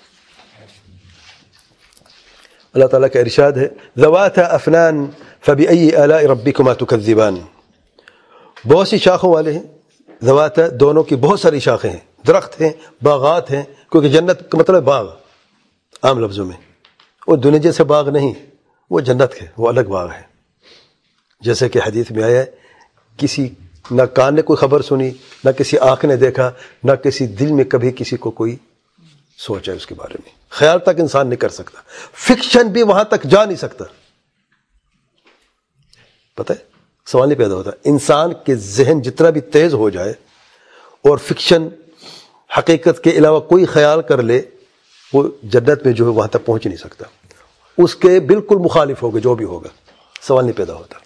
اللہ تعالیٰ کا ارشاد ہے ذواتا افنان فبأي آلاء ربكما تكذبان. بہت سی شاخوں والے ہیں. ذواتا دونوں کی بہت ساری شاخیں ہیں، درخت ہیں، باغات ہیں، کیونکہ جنت کا مطلب باغ عام لفظوں میں. وہ دنیا جیسے باغ نہیں، وہ جنت ہے، وہ الگ باغ ہے. جیسے کہ حدیث میں آیا ہے، کسی نہ کان نے کوئی خبر سنی، نہ کسی آنکھ نے دیکھا، نہ کسی دل میں کبھی کسی کو کوئی سوچا اس کے بارے میں، خیال تک انسان نہیں کر سکتا. فکشن بھی وہاں تک جا نہیں سکتا. پتہ ہے سوال نہیں پیدا ہوتا. انسان کے ذہن جتنا بھی تیز ہو جائے اور فکشن حقیقت کے علاوہ کوئی خیال کر لے، وہ جنت میں جو ہے وہاں تک پہنچ نہیں سکتا. اس کے بالکل مخالف ہوگا جو بھی ہوگا، سوال نہیں پیدا ہوتا.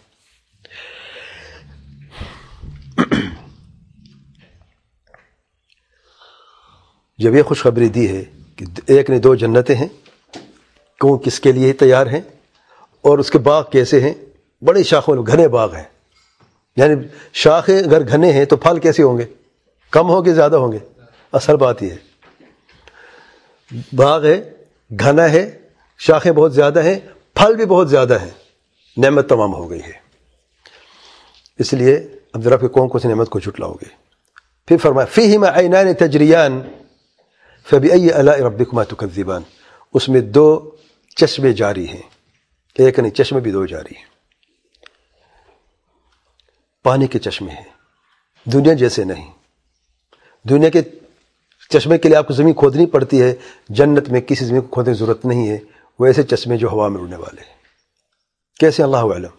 جب یہ خوشخبری دی ہے کہ ایک نے 2 جنتیں ہیں، کون کس کے لیے تیار ہیں، اور اس کے باغ کیسے ہیں، بڑے شاخوں گھنے باغ ہیں. یعنی شاخیں اگر گھنے ہیں تو پھل کیسے ہوں گے؟ کم ہوں گے، زیادہ ہوں گے؟ اصل بات یہ ہے، باغ ہے، گھنا ہے، شاخیں بہت زیادہ ہیں، پھل بھی بہت زیادہ ہیں، نعمت تمام ہو گئی ہے. اس لیے اب ذرا پھر کون سی نعمت کو جھٹلاؤ گے؟ پھر فرمایا فیہما عینان تجریان فبأي آلاء ربكما تكذبان. اس میں 2 چشمے جاری ہیں، ایک نہیں، چشمے بھی 2 جاری ہیں. پانی کے چشمے ہیں، دنیا جیسے نہیں. دنیا کے چشمے کے لیے آپ کو زمین کھودنی پڑتی ہے، جنت میں کسی زمین کو کھودنے کی ضرورت نہیں ہے. وہ ایسے چشمے جو ہوا میں اڑنے والے ہیں. کیسے؟ اللہ اعلم،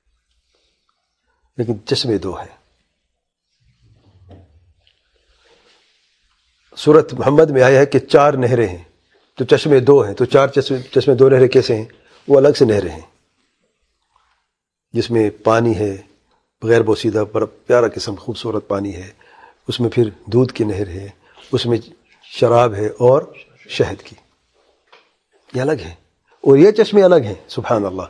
لیکن چشمے 2 ہیں. سورۃ محمد میں آیا ہے کہ 4 نہریں ہیں، تو چشمے 2 ہیں، تو 4 چشمے 2 نہریں کیسے ہیں؟ وہ الگ سے نہریں ہیں جس میں پانی ہے بغیر بوسیدہ، بڑا پیارا قسم خوبصورت پانی ہے. اس میں پھر دودھ کی نہر ہے، اس میں شراب ہے اور شہد کی. یہ الگ ہے، اور یہ چشمے الگ ہیں. سبحان اللہ.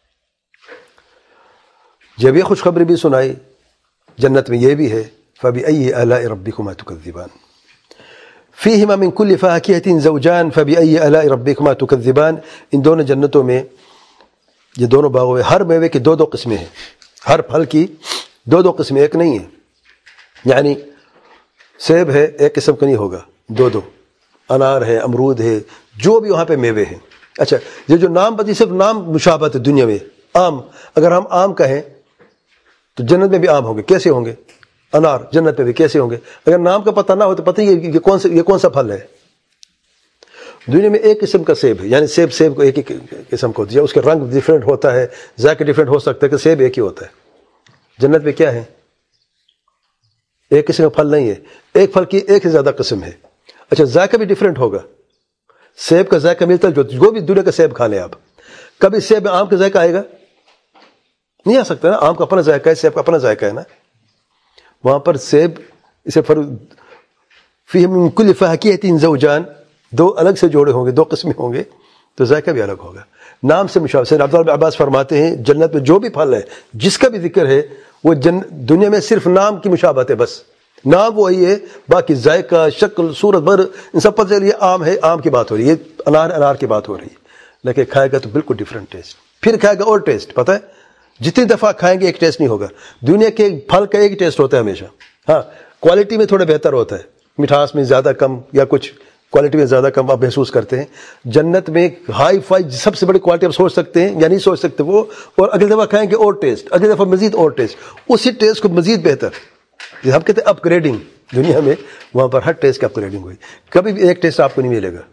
جب یہ خوشخبری بھی سنائی جنت میں یہ بھی ہے فبأي آلاء ربكما تكذبان فیہما من کل فاکہۃ زوجان فبأي آلاء ربكما تكذبان. ان دونوں جنتوں میں، یہ دونوں باغوں میں، ہر میوے کی 2 قسمیں ہیں، ہر پھل کی 2 قسمیں، ایک نہیں ہے. یعنی سیب ہے ایک قسم کا نہیں ہوگا، 2. انار ہے، امرود ہے، جو بھی وہاں پہ میوے ہیں. اچھا، یہ جو نام بتی صرف نام مشابہت ہے دنیا میں. آم، اگر ہم آم کہیں تو جنت میں بھی آم ہوں گے. کیسے ہوں گے؟ انار جنت میں بھی کیسے ہوں گے؟ اگر نام کا پتہ نہ ہو تو پتہ ہی یہ کون سا پھل ہے. دنیا میں ایک قسم کا سیب ہے، یعنی سیب کو ایک ہی قسم کو دیا، اس کا رنگ ڈیفرنٹ ہوتا ہے، ذائقہ ڈیفرنٹ ہو سکتا ہے، کہ سیب ایک ہی ہوتا ہے. جنت میں کیا ہے؟ ایک قسم کا پھل نہیں ہے، ایک پھل کی ایک سے زیادہ قسم ہے. اچھا، ذائقہ بھی ڈیفرنٹ ہوگا. سیب کا ذائقہ ملتا ہے، جو بھی دنیا کا سیب کھا لیں آپ، کبھی سیب میں آم کا ذائقہ آئے گا؟ نہیں آ سکتا نا. آم کا اپنا ذائقہ ہے، سیب کا اپنا ذائقہ ہے نا. وہاں پر سیب اسے فیہ من کل فاکہۃ زوجان، 2 الگ سے جوڑے ہوں گے، 2 قسمیں ہوں گے، تو ذائقہ بھی الگ ہوگا. نام سے مشابہ. سید عبداللہ بن عباس فرماتے ہیں جنت میں جو بھی پھل ہے، جس کا بھی ذکر ہے، وہ دنیا میں صرف نام کی مشابہت ہے بس، نام وہی ہے، باقی ذائقہ، شکل، صورت بھر ان سب پر یہ آم ہے، آم کی بات ہو رہی ہے، انار کی بات ہو رہی ہے، لیکن کھائے گا تو بالکل ڈفرینٹ ٹیسٹ، پھر کھائے گا اور ٹیسٹ. پتہ ہے جتنی دفعہ کھائیں گے ایک ٹیسٹ نہیں ہوگا. دنیا کے پھل کا ایک ٹیسٹ ہوتا ہے ہمیشہ. ہاں کوالٹی میں تھوڑا بہتر ہوتا ہے، مٹھاس میں زیادہ کم یا کچھ کوالٹی میں زیادہ کم آپ محسوس کرتے ہیں. جنت میں ہائی فائی سب سے بڑی کوالٹی آپ سوچ سکتے ہیں یا نہیں سوچ سکتے وہ، اور اگلی دفعہ کھائیں گے اور ٹیسٹ، اگلی دفعہ مزید اور ٹیسٹ، اسی ٹیسٹ کو مزید بہتر. ہم کہتے ہیں اپ گریڈنگ، دنیا میں وہاں پر ہر ٹیسٹ کی اپ گریڈنگ ہوئی، کبھی بھی ایک ٹیسٹ آپ کو نہیں ملے گا.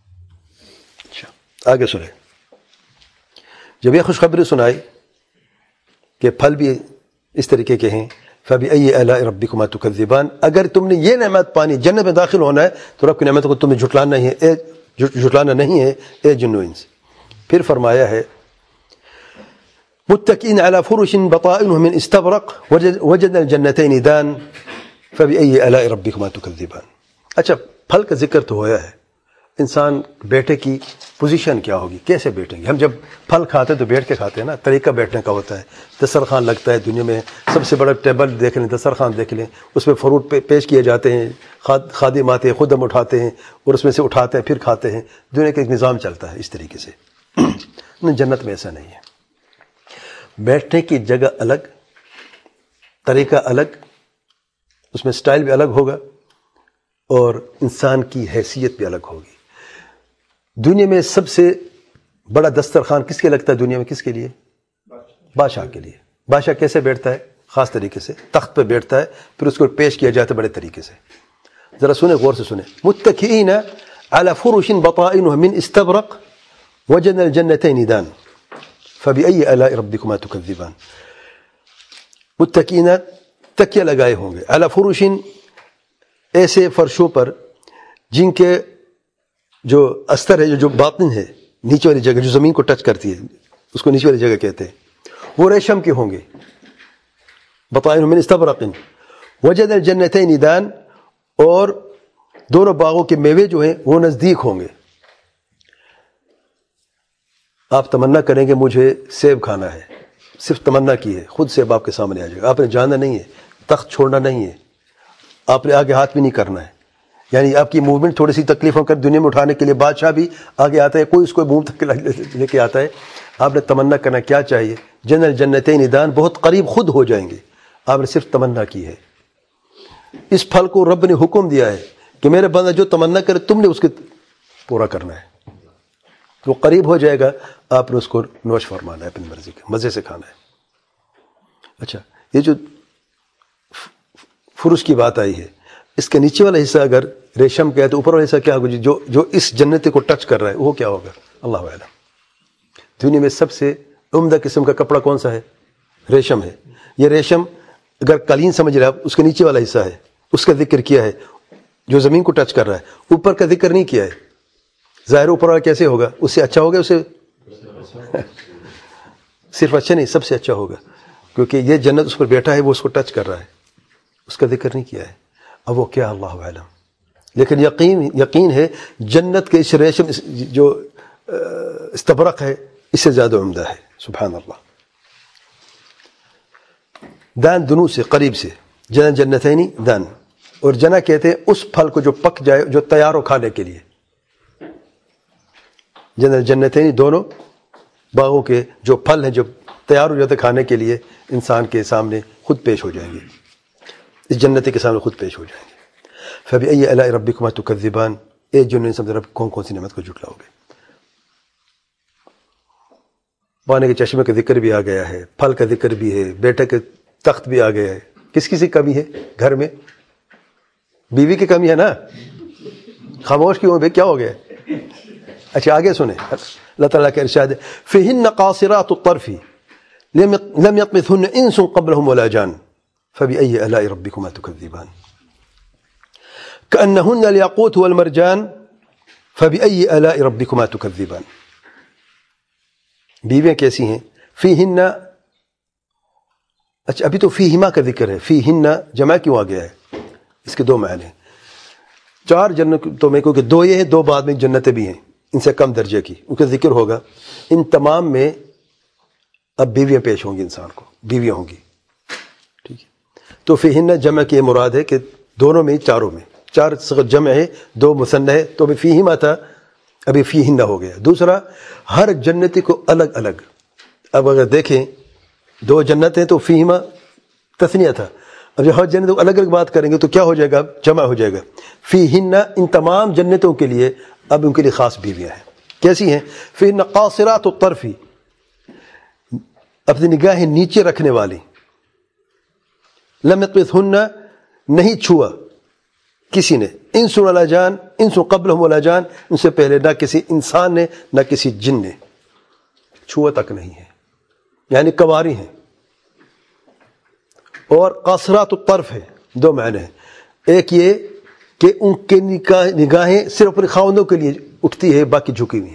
اچھا آگے سنیں. جب یہ خوشخبری سنائی کہ پھل بھی اس طریقے کے ہیں، فَبِأَيِّ آلَاءِ رَبِّكُمَا تُكَذِّبَانِ، اگر تم نے یہ نعمت پانی، جنت میں داخل ہونا ہے تو رب کی نعمتوں کو تمہیں جھٹلانا نہیں ہے اے جن و انس. پھر فرمایا ہے متکئین علی فرش بطائنها من استبرق وجدنا الجنتین دان فبأي آلاء ربكما تكذبان. اچھا پھل کا ذکر تو ہوا ہے، انسان بیٹھے کی پوزیشن کیا ہوگی، کیسے بیٹھیں گے. ہم جب پھل کھاتے تو بیٹھ کے کھاتے ہیں نا، طریقہ بیٹھنے کا ہوتا ہے. دسترخوان لگتا ہے، دنیا میں سب سے بڑا ٹیبل دیکھ لیں، دسترخوان دیکھ لیں، اس میں فروٹ پیش کیے جاتے ہیں، خادم آتے ہیں، خود ہم اٹھاتے ہیں اور اس میں سے اٹھاتے ہیں پھر کھاتے ہیں. دنیا کا ایک نظام چلتا ہے اس طریقے سے. جنت میں ایسا نہیں ہے. بیٹھنے کی جگہ الگ، طریقہ الگ، اس میں سٹائل بھی الگ ہوگا اور انسان کی حیثیت بھی الگ ہوگی. دنیا میں سب سے بڑا دسترخوان کس کے لگتا ہے؟ دنیا میں کس کے لیے؟ بادشاہ کے لیے. بادشاہ کیسے بیٹھتا ہے؟ خاص طریقے سے تخت پہ بیٹھتا ہے، پھر اس کو پیش کیا جاتا ہے بڑے طریقے سے. ذرا سنیں، غور سے سنیں. متکئین علی فرش بطائنها من استبرق وجدنا الجنتین دان فبأي آلاء ربكما تكذبان. متکئین تکیہ لگائے ہوں گے، علی فرش ایسے فرشوں پر جن کے جو استر ہے، جو باطن ہے، نیچے والی جگہ جو زمین کو ٹچ کرتی ہے اس کو نیچے والی جگہ کہتے ہیں، وہ ریشم کے ہوں گے. بطائن من استبرق وجد الجنتین دان، اور دونوں باغوں کے میوے جو ہیں وہ نزدیک ہوں گے. آپ تمنا کریں گے مجھے سیب کھانا ہے، صرف تمنا کی ہے، خود سیب آپ کے سامنے آ جائے گا. آپ نے جانا نہیں ہے، تخت چھوڑنا نہیں ہے، آپ نے آگے ہاتھ بھی نہیں کرنا ہے. یعنی آپ کی موومنٹ تھوڑی سی تکلیفوں کر دنیا میں اٹھانے کے لیے بادشاہ بھی آگے آتا ہے، کوئی اس کو منہ تک لے کے آتا ہے. آپ نے تمنا کرنا کیا چاہیے؟ جنتین دان، بہت قریب خود ہو جائیں گے. آپ نے صرف تمنا کی ہے. اس پھل کو رب نے حکم دیا ہے کہ میرے بندہ جو تمنا کرے تم نے اس کے پورا کرنا ہے. وہ قریب ہو جائے گا، آپ نے اس کو نوش فرمانا ہے، اپنی مرضی کے مزے سے کھانا ہے. اچھا یہ جو فرش کی بات آئی ہے، اس کے نیچے والا حصہ اگر ریشم کا ہے تو اوپر والا حصہ کیا ہوگا؟ جو اس جنت کو ٹچ کر رہا ہے وہ کیا ہوگا؟ اللہ اعلم. دنیا میں سب سے عمدہ قسم کا کپڑا کون سا ہے؟ ریشم ہے. یہ ریشم اگر قالین سمجھ رہا ہے، اس کے نیچے والا حصہ ہے، اس کا ذکر کیا ہے جو زمین کو ٹچ کر رہا ہے، اوپر کا ذکر نہیں کیا ہے. ظاہر اوپر والا کیسے ہوگا؟ اس سے اچھا ہوگا، اسے صرف اچھا نہیں، سب سے اچھا ہوگا، کیونکہ یہ جنت اس پر بیٹھا ہے، وہ اس کو ٹچ کر رہا ہے، اس کا ذکر نہیں کیا ہے. اب وہ کیا اللہ اعلم. لیکن یقین ہے جنت کے اس ریشم جو استبرق ہے اس سے زیادہ عمدہ ہے. سبحان اللہ. دان دنو سے، قریب سے، جنتینی دان، اور جنا کہتے ہیں اس پھل کو جو پک جائے، جو تیار ہو کھانے کے لیے. جنتینی دونوں باغوں کے جو پھل ہیں جو تیار ہو جاتے کھانے کے لیے، انسان کے سامنے خود پیش ہو جائیں گے، اس جنتی کے سامنے خود پیش ہو جائیں گے. فبأي آلاء ربكما تكذبان، اے جن انسان رب کون سی نعمت کو جھٹلاؤ گے. پانے کے چشمے کا ذکر بھی آ گیا ہے، پھل کا ذکر بھی ہے، بیٹے کے تخت بھی آ گیا ہے. کس کی کمی ہے گھر میں؟ بیوی کی کمی ہے نا. خاموش کیوں بھائی، کیا ہو گیا؟ اچھا آگے سنیں، اللہ تعالیٰ کا ارشاد ہے فیہن قاصرات الطرف لم یطمثہن انس قبلہم ولا جان فبأي آلاء ربكما تكذبان كأنهن الياقوت والمرجان فبأي آلاء ربكما تكذبان. بیویاں کیسی ہیں؟ فیہن، اچھا ابھی تو فیہما کا ذکر ہے، فیہن جمع کیوں آ گیا ہے؟ اس کے دو معنی ہیں. 4 جنتوں میں، کیونکہ 2 یہ ہیں، 2 بعد میں جنتیں بھی ہیں ان سے کم درجے کی، ان کا ذکر ہوگا. ان تمام میں اب بیویاں پیش ہوں گی، انسان کو بیویاں ہوں گی. ٹھیک ہے، تو فیہن جمع کی مراد ہے کہ دونوں میں چاروں میں 4 صيغہ جمع ہے 2 مثنى ہے تو ابھی فیہما تھا ابھی فیہن ہو گیا. دوسرا ہر جنتی کو الگ الگ. اب اگر دیکھیں 2 جنت ہیں تو فیہما تثنیہ تھا. اب جب ہر جنتوں الگ الگ بات کریں گے تو کیا ہو جائے گا؟ جمع ہو جائے گا. فیہن ان تمام جنتوں کے لیے اب ان کے لیے خاص بیویاں ہیں. کیسی ہیں؟ فیہن قاصرات الطرف اپنی نگاہیں نیچے رکھنے والی. لم يطمثهن نہیں چھوا کسی نے. انس ولا جان انس قبلهم ولا جان ان سے پہلے نہ کسی انسان نے نہ کسی جن نے چھوا تک نہیں ہے یعنی کنواری ہیں. اور قاصرات الطرف ہے 2 معنی ہیں. ایک یہ کہ ان کے نگاہیں صرف اپنے خاوندوں کے لیے اٹھتی ہے باقی جھکی ہوئی ہیں.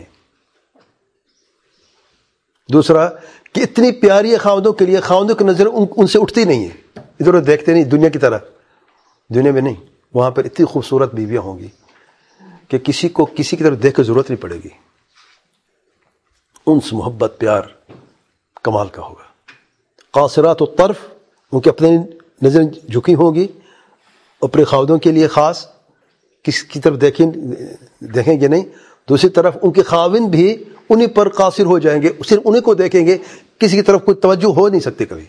دوسرا کہ اتنی پیاری ہے خاوندوں کے لیے خاوندوں کی نظر ان سے اٹھتی نہیں ہے ادھر ادھر دیکھتے نہیں دنیا کی طرح. دنیا میں نہیں وہاں پر اتنی خوبصورت بیویاں ہوں گی کہ کسی کو کسی کی طرف دیکھ کے ضرورت نہیں پڑے گی. انس محبت پیار کمال کا ہوگا. قاصرات الطرف ان کی اپنی نظر جھکی ہوں گی اپنے خاوندوں کے لیے خاص کس کی طرف دیکھیں گے نہیں. دوسری طرف ان کے خاوند بھی انہیں پر قاصر ہو جائیں گے صرف انہیں کو دیکھیں گے کسی کی طرف کوئی توجہ ہو نہیں سکتے کبھی.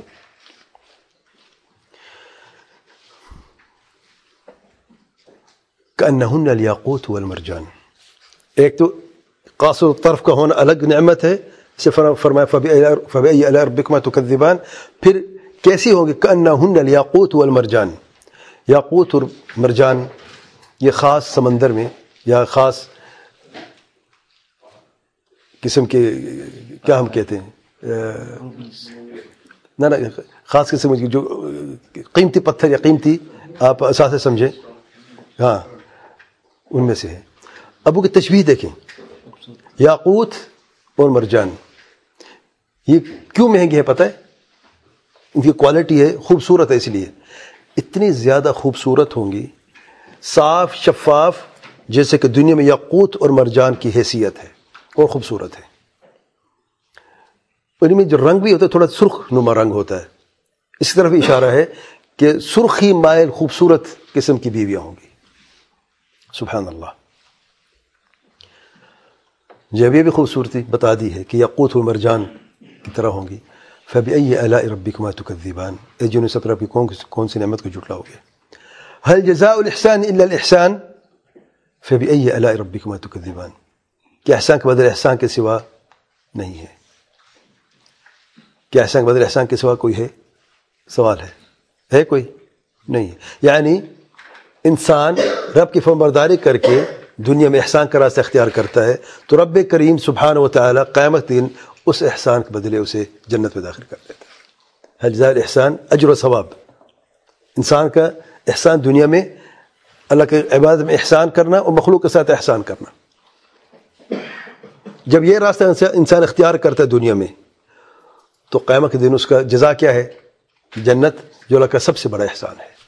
کأنہن الیاقوت والمرجان. ایک تو قاصر الطرف کا ہونا الگ نعمت ہے سے فرمایا فبأي آلاء ربكما تكذبان. پھر کیسی ہوں گی؟ کأنہن الیاقوت والمرجان. یاقوت اور مرجان یہ خاص سمندر میں یا خاص قسم کے کیا ہم کہتے ہیں نہ خاص قسم کی جو قیمتی پتھر یا قیمتی آپ اساسے سمجھیں ہاں ان میں سے ہے. ابو کی تشبیہ دیکھیں یاقوت اور مرجان یہ کیوں مہنگے ہیں پتہ ہے؟ ان کی کوالٹی ہے خوبصورت ہے اس لیے اتنی زیادہ خوبصورت ہوں گی صاف شفاف جیسے کہ دنیا میں یاقوت اور مرجان کی حیثیت ہے اور خوبصورت ہے. ان میں جو رنگ بھی ہوتا ہے تھوڑا سرخ نما رنگ ہوتا ہے. اس طرف اشارہ ہے کہ سرخی مائل خوبصورت قسم کی بیویاں ہوں گی. سبحان اللہ. جب یہ بھی خوبصورتی بتا دی ہے کہ یاقوت و مرجان کی طرح ہوں گی. فبأي آلاء ربكما تكذبان. اے جن سب رب کی کون سی نعمت کو جھٹلاؤ گے؟ هل جزاء الإحسان إلا الإحسان فبأي آلاء ربكما تكذبان. کیا احسان کے بدلے احسان کے سوا نہیں ہے؟ کیا احسان کے بدلے احسان کے سوا کوئی ہے؟ سوال ہے کوئی نہیں ہے. یعنی انسان رب کی فرمانبرداری کر کے دنیا میں احسان کا راستہ اختیار کرتا ہے تو رب کریم سبحانہ و تعالی قیامت دن اس احسان کے بدلے اسے جنت میں داخل کر دیتا ہے. هل جزاء الاحسان اجر و ثواب. انسان کا احسان دنیا میں اللہ کے عبادت میں احسان کرنا اور مخلوق کے ساتھ احسان کرنا. جب یہ راستہ انسان اختیار کرتا ہے دنیا میں تو قیامت کے دن اس کا جزا کیا ہے؟ جنت جو اللہ کا سب سے بڑا احسان ہے.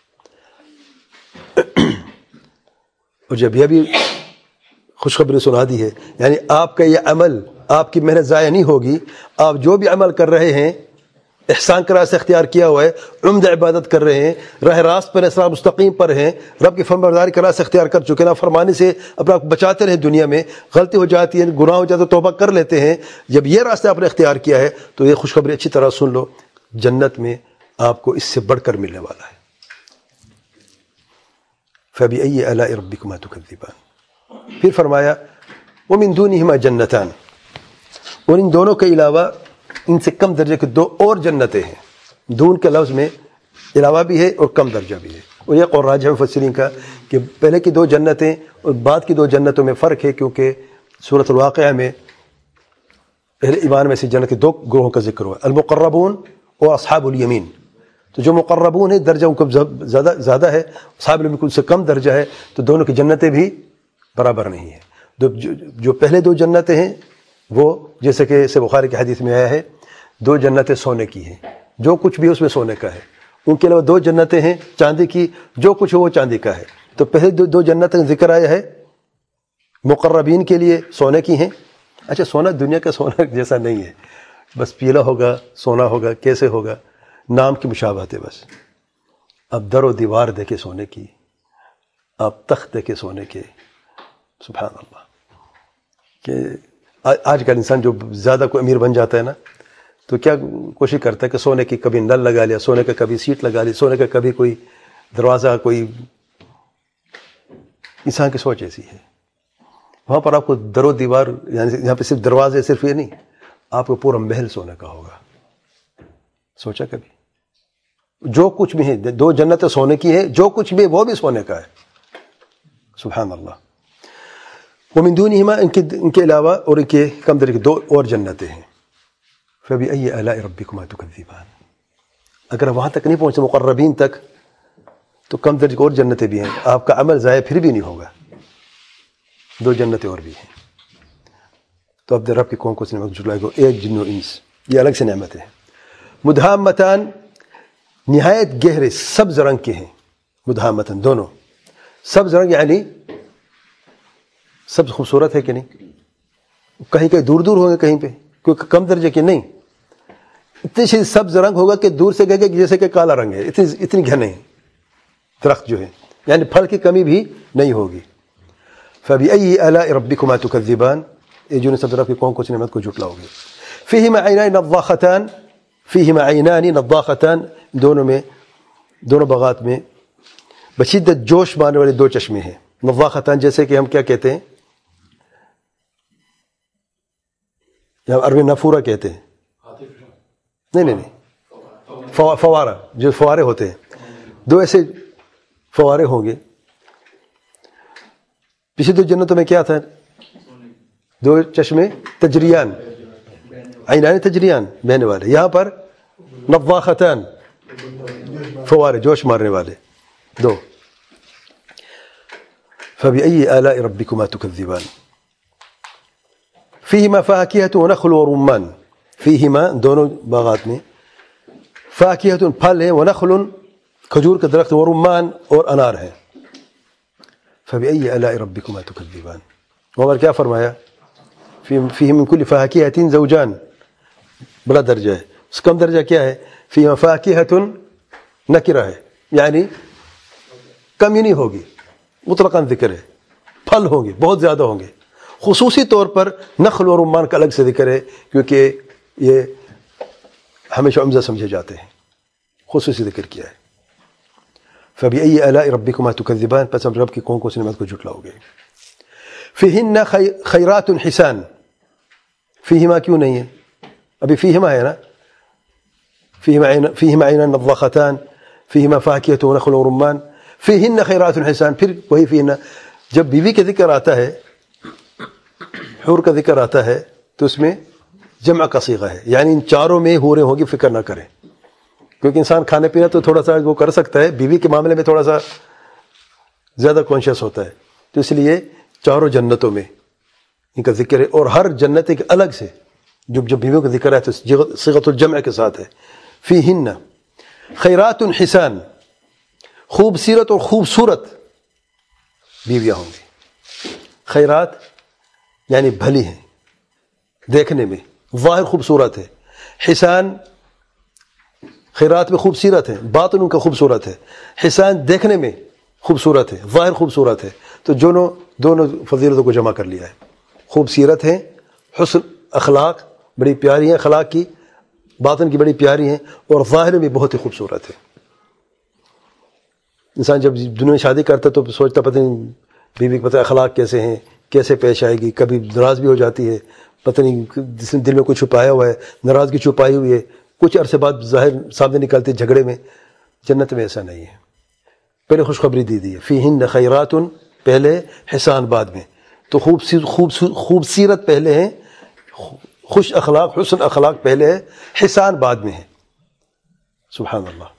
اور جب یہ بھی خوشخبری سنا دی ہے یعنی آپ کا یہ عمل آپ کی محنت ضائع نہیں ہوگی. آپ جو بھی عمل کر رہے ہیں احسان کا راستہ اختیار کیا ہوا ہے عمدہ عبادت کر رہے ہیں راہ راست پر صراط مستقیم پر ہیں رب کی فرمانبرداری کا راستہ اختیار کر چکے نافرمانی سے اپنا آپ بچاتے رہے. دنیا میں غلطی ہو جاتی ہے گناہ ہو جاتا ہے توبہ کر لیتے ہیں. جب یہ راستہ آپ نے اختیار کیا ہے تو یہ خوشخبری اچھی طرح سن لو جنت میں آپ کو اس سے بڑھ کر ملنے والا ہے. فبأي آلاء ربكما تكذبان. پھر فرمایا ومن دونهما جنتان. اور ان دونوں کے علاوہ ان سے کم درجے کے 2 اور جنتیں ہیں. دون کے لفظ میں علاوہ بھی ہے اور کم درجہ بھی ہے. اور یہ قول راجح مفسرین کا کہ پہلے کی 2 جنتیں اور بعد کی 2 جنتوں میں فرق ہے کیونکہ سورۃ الواقعہ میں اہل ایمان میں سے جنت کے 2 گروہوں کا ذکر ہوا المقربون اور اصحاب الیمین. تو جو مقربون ہیں درجہ ان کو زیادہ ہے اصحاب الیمین ان سے کم درجہ ہے تو دونوں کی جنتیں بھی برابر نہیں ہیں. جو پہلے 2 جنتیں ہیں وہ جیسے کہ سے بخاری کی حدیث میں آیا ہے 2 جنتیں سونے کی ہیں جو کچھ بھی اس میں سونے کا ہے. ان کے علاوہ 2 جنتیں ہیں چاندی کی جو کچھ ہے وہ چاندی کا ہے. تو پہلے 2 جنتیں ذکر آیا ہے مقربین کے لیے سونے کی ہیں. اچھا سونا دنیا کا سونا جیسا نہیں ہے بس پیلا ہوگا سونا ہوگا کیسے ہوگا نام کی مشابہت ہے بس. اب در و دیوار دیکھے سونے کی، اب تخت دیکھے سونے کے. سبحان اللہ. کہ آج کل انسان جو زیادہ کوئی امیر بن جاتا ہے نا، تو کیا کوشش کرتا ہے کہ سونے کی کبھی نل لگا لیا، سونے کا کبھی سیٹ لگا لی، سونے کا کبھی کوئی دروازہ، کوئی. انسان کی سوچ ایسی ہے. وہاں پر آپ کو در و دیوار، یعنی یہاں پہ صرف دروازے، صرف یہ نہیں، آپ کو پورا محل سونے کا ہوگا. سوچا کبھی؟ جو کچھ بھی ہے، 2 جنتیں سونے کی ہیں، جو کچھ بھی ہے وہ بھی سونے کا ہے. سبحان اللہ. ومن دونہما، ان کے علاوہ اور ان کے کم درجے کی 2 اور جنتیں ہیں. فبأي آلاء ربكما تكذبان. اگر وہاں تک نہیں پہنچے مقربین تک، تو کم درجے کی اور جنتیں بھی ہیں. آپ کا عمل ضائع پھر بھی نہیں ہوگا. 2 جنتیں اور بھی ہیں. تو اب رب کی کون سی نعمت جھٹلائے گا؟ ایک جن و انس، یہ الگ سے نعمتیں ہیں. مدہامتان، نہایت گہرے سبز رنگ کے ہیں. مدہامتان، دونوں سبز رنگ، یعنی سبز خوبصورت ہے کہ نہیں؟ کہیں کہیں دور دور ہوں گے، کہیں پہ کیونکہ کم درجے کے نہیں. اتنی سبز رنگ ہوگا کہ دور سے کہے گا جیسے کہ کالا رنگ ہے. اتنی گھنے ہیں درخت جو ہے، یعنی پھل کی کمی بھی نہیں ہوگی. فبأي آلاء ربكما تكذبان، یہ جو سب رب کی کون سی نعمت کو جھٹلاؤ گے. فيهما عينان نضاختان، فيهما عينان نضاختان، دونوں باغات میں بشدت جوش مارنے والے 2 چشمے ہیں. نضاختان جیسے کہ ہم کیا کہتے ہیں، یا عربی نافورہ کہتے ہیں. نہیں، فوارہ، جو فوارے ہوتے ہیں، 2 ایسے فوارے ہوں گے. پچھلی 2 جنتوں میں کیا تھا؟ 2 چشمے تجریان، عینان تجریان، بہنے والے. یہاں پر نضاختان، فوارے، جوش مارنے والے 2. فبأي آلاء ربكما تكذبان. فيهما فاكهة ونخل ورمان. فيهما، دونوں باغات میں، فاكهة پھل ہے، ونخل کھجور کا درخت، ورمان اور انار ہے. فبأي آلاء ربكما تكذبان. وہاں کیا فرمایا؟ فيه من كل فاكهة زوجان، بڑا درجہ ہے. اس کم درجہ کیا ہے؟ فيهما فاكهة نکرہ ہے، یعنی کمی نہیں ہوگی، مطلقاً ذکر ہے. پھل ہوں گے، بہت زیادہ ہوں گے. خصوصی طور پر نخل اور رمان کا الگ سے ذکر ہے، کیونکہ یہ ہمیشہ عمدہ سمجھے جاتے ہیں. خصوصی ذکر کیا ہے. فبأي آلاء ربكما تكذبان، پس ہم رب کی کون سی نعمت کو جھٹلاؤ گے. فيهن خیرات حسان. فيهما کیوں نہیں ہے؟ ابھی فيهما ہے نا. فيهما عینان نضاختان، فيهما فاكهة ونخل ورمان، فيهن خیرات حسان. پھر وہی فيهن، جب بیوی کا ذکر آتا ہے، حور کا ذکر آتا ہے، تو اس میں جمع کا صیغہ ہے، یعنی ان چاروں میں حوریں ہوں گی، فکر نہ کریں. کیونکہ انسان کھانے پینا تو تھوڑا سا وہ کر سکتا ہے، بیوی کے معاملے میں تھوڑا سا زیادہ کانشیس ہوتا ہے. تو اس لیے چاروں جنتوں میں ان کا ذکر ہے، اور ہر جنت ایک الگ سے جب بیویوں کا ذکر ہے تو صیغۃ الجمع کے ساتھ ہے. فیہن خیرات حسان، خوبصورت اور خوبصورت بیویاں ہوں گی. خیرات یعنی بھلی ہیں دیکھنے میں، ظاہر خوبصورت ہے. حسان، خیرات میں خوبصورت ہے، باطن ان کا خوبصورت ہے. حسان دیکھنے میں خوبصورت ہے، ظاہر خوبصورت ہے. تو دونوں فضیلتوں کو جمع کر لیا ہے. خوبصورت ہیں، حسن اخلاق بڑی پیاری ہیں، اخلاق کی باطن کی بڑی پیاری ہیں، اور ظاہر میں بہت ہی خوبصورت ہے. انسان جب دنیا میں شادی کرتا تو سوچتا پتہ نہیں بیوی کو پتہ اخلاق کیسے ہیں، کیسے پیش آئے گی. کبھی ناراض بھی ہو جاتی ہے، پتہ نہیں جس نے دل میں کچھ چھپایا ہوا ہے، ناراضگی چھپائی ہوئی ہے، کچھ عرصے بعد ظاہر سامنے نکلتی جھگڑے میں. جنت میں ایسا نہیں ہے. پہلے خوشخبری دی ہے، فیہن خیرات پہلے، حسان بعد میں. تو خوبصورت پہلے ہیں، خوش اخلاق، حسن اخلاق پہلے ہے، حسان بعد میں ہے. سبحان اللہ.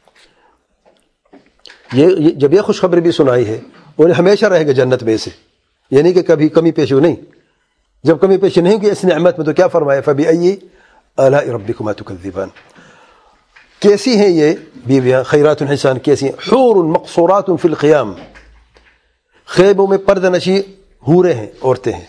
یہ جب یہ خوشخبری بھی سنائی ہے، اور ہمیشہ رہے گا جنت میں سے، یعنی کہ کبھی کمی پیشی نہیں. جب کمی پیشی نہیں ہوگی اس نعمت میں تو کیا فرمایا؟ فبأي آلاء ربكما تكذبان. کیسی ہیں یہ بیویاں؟ خیرات حسان کیسی ہیں؟ حور مقصورات فی الخیام، خیموں میں پردہ نشی حوریں ہیں، عورتیں ہیں.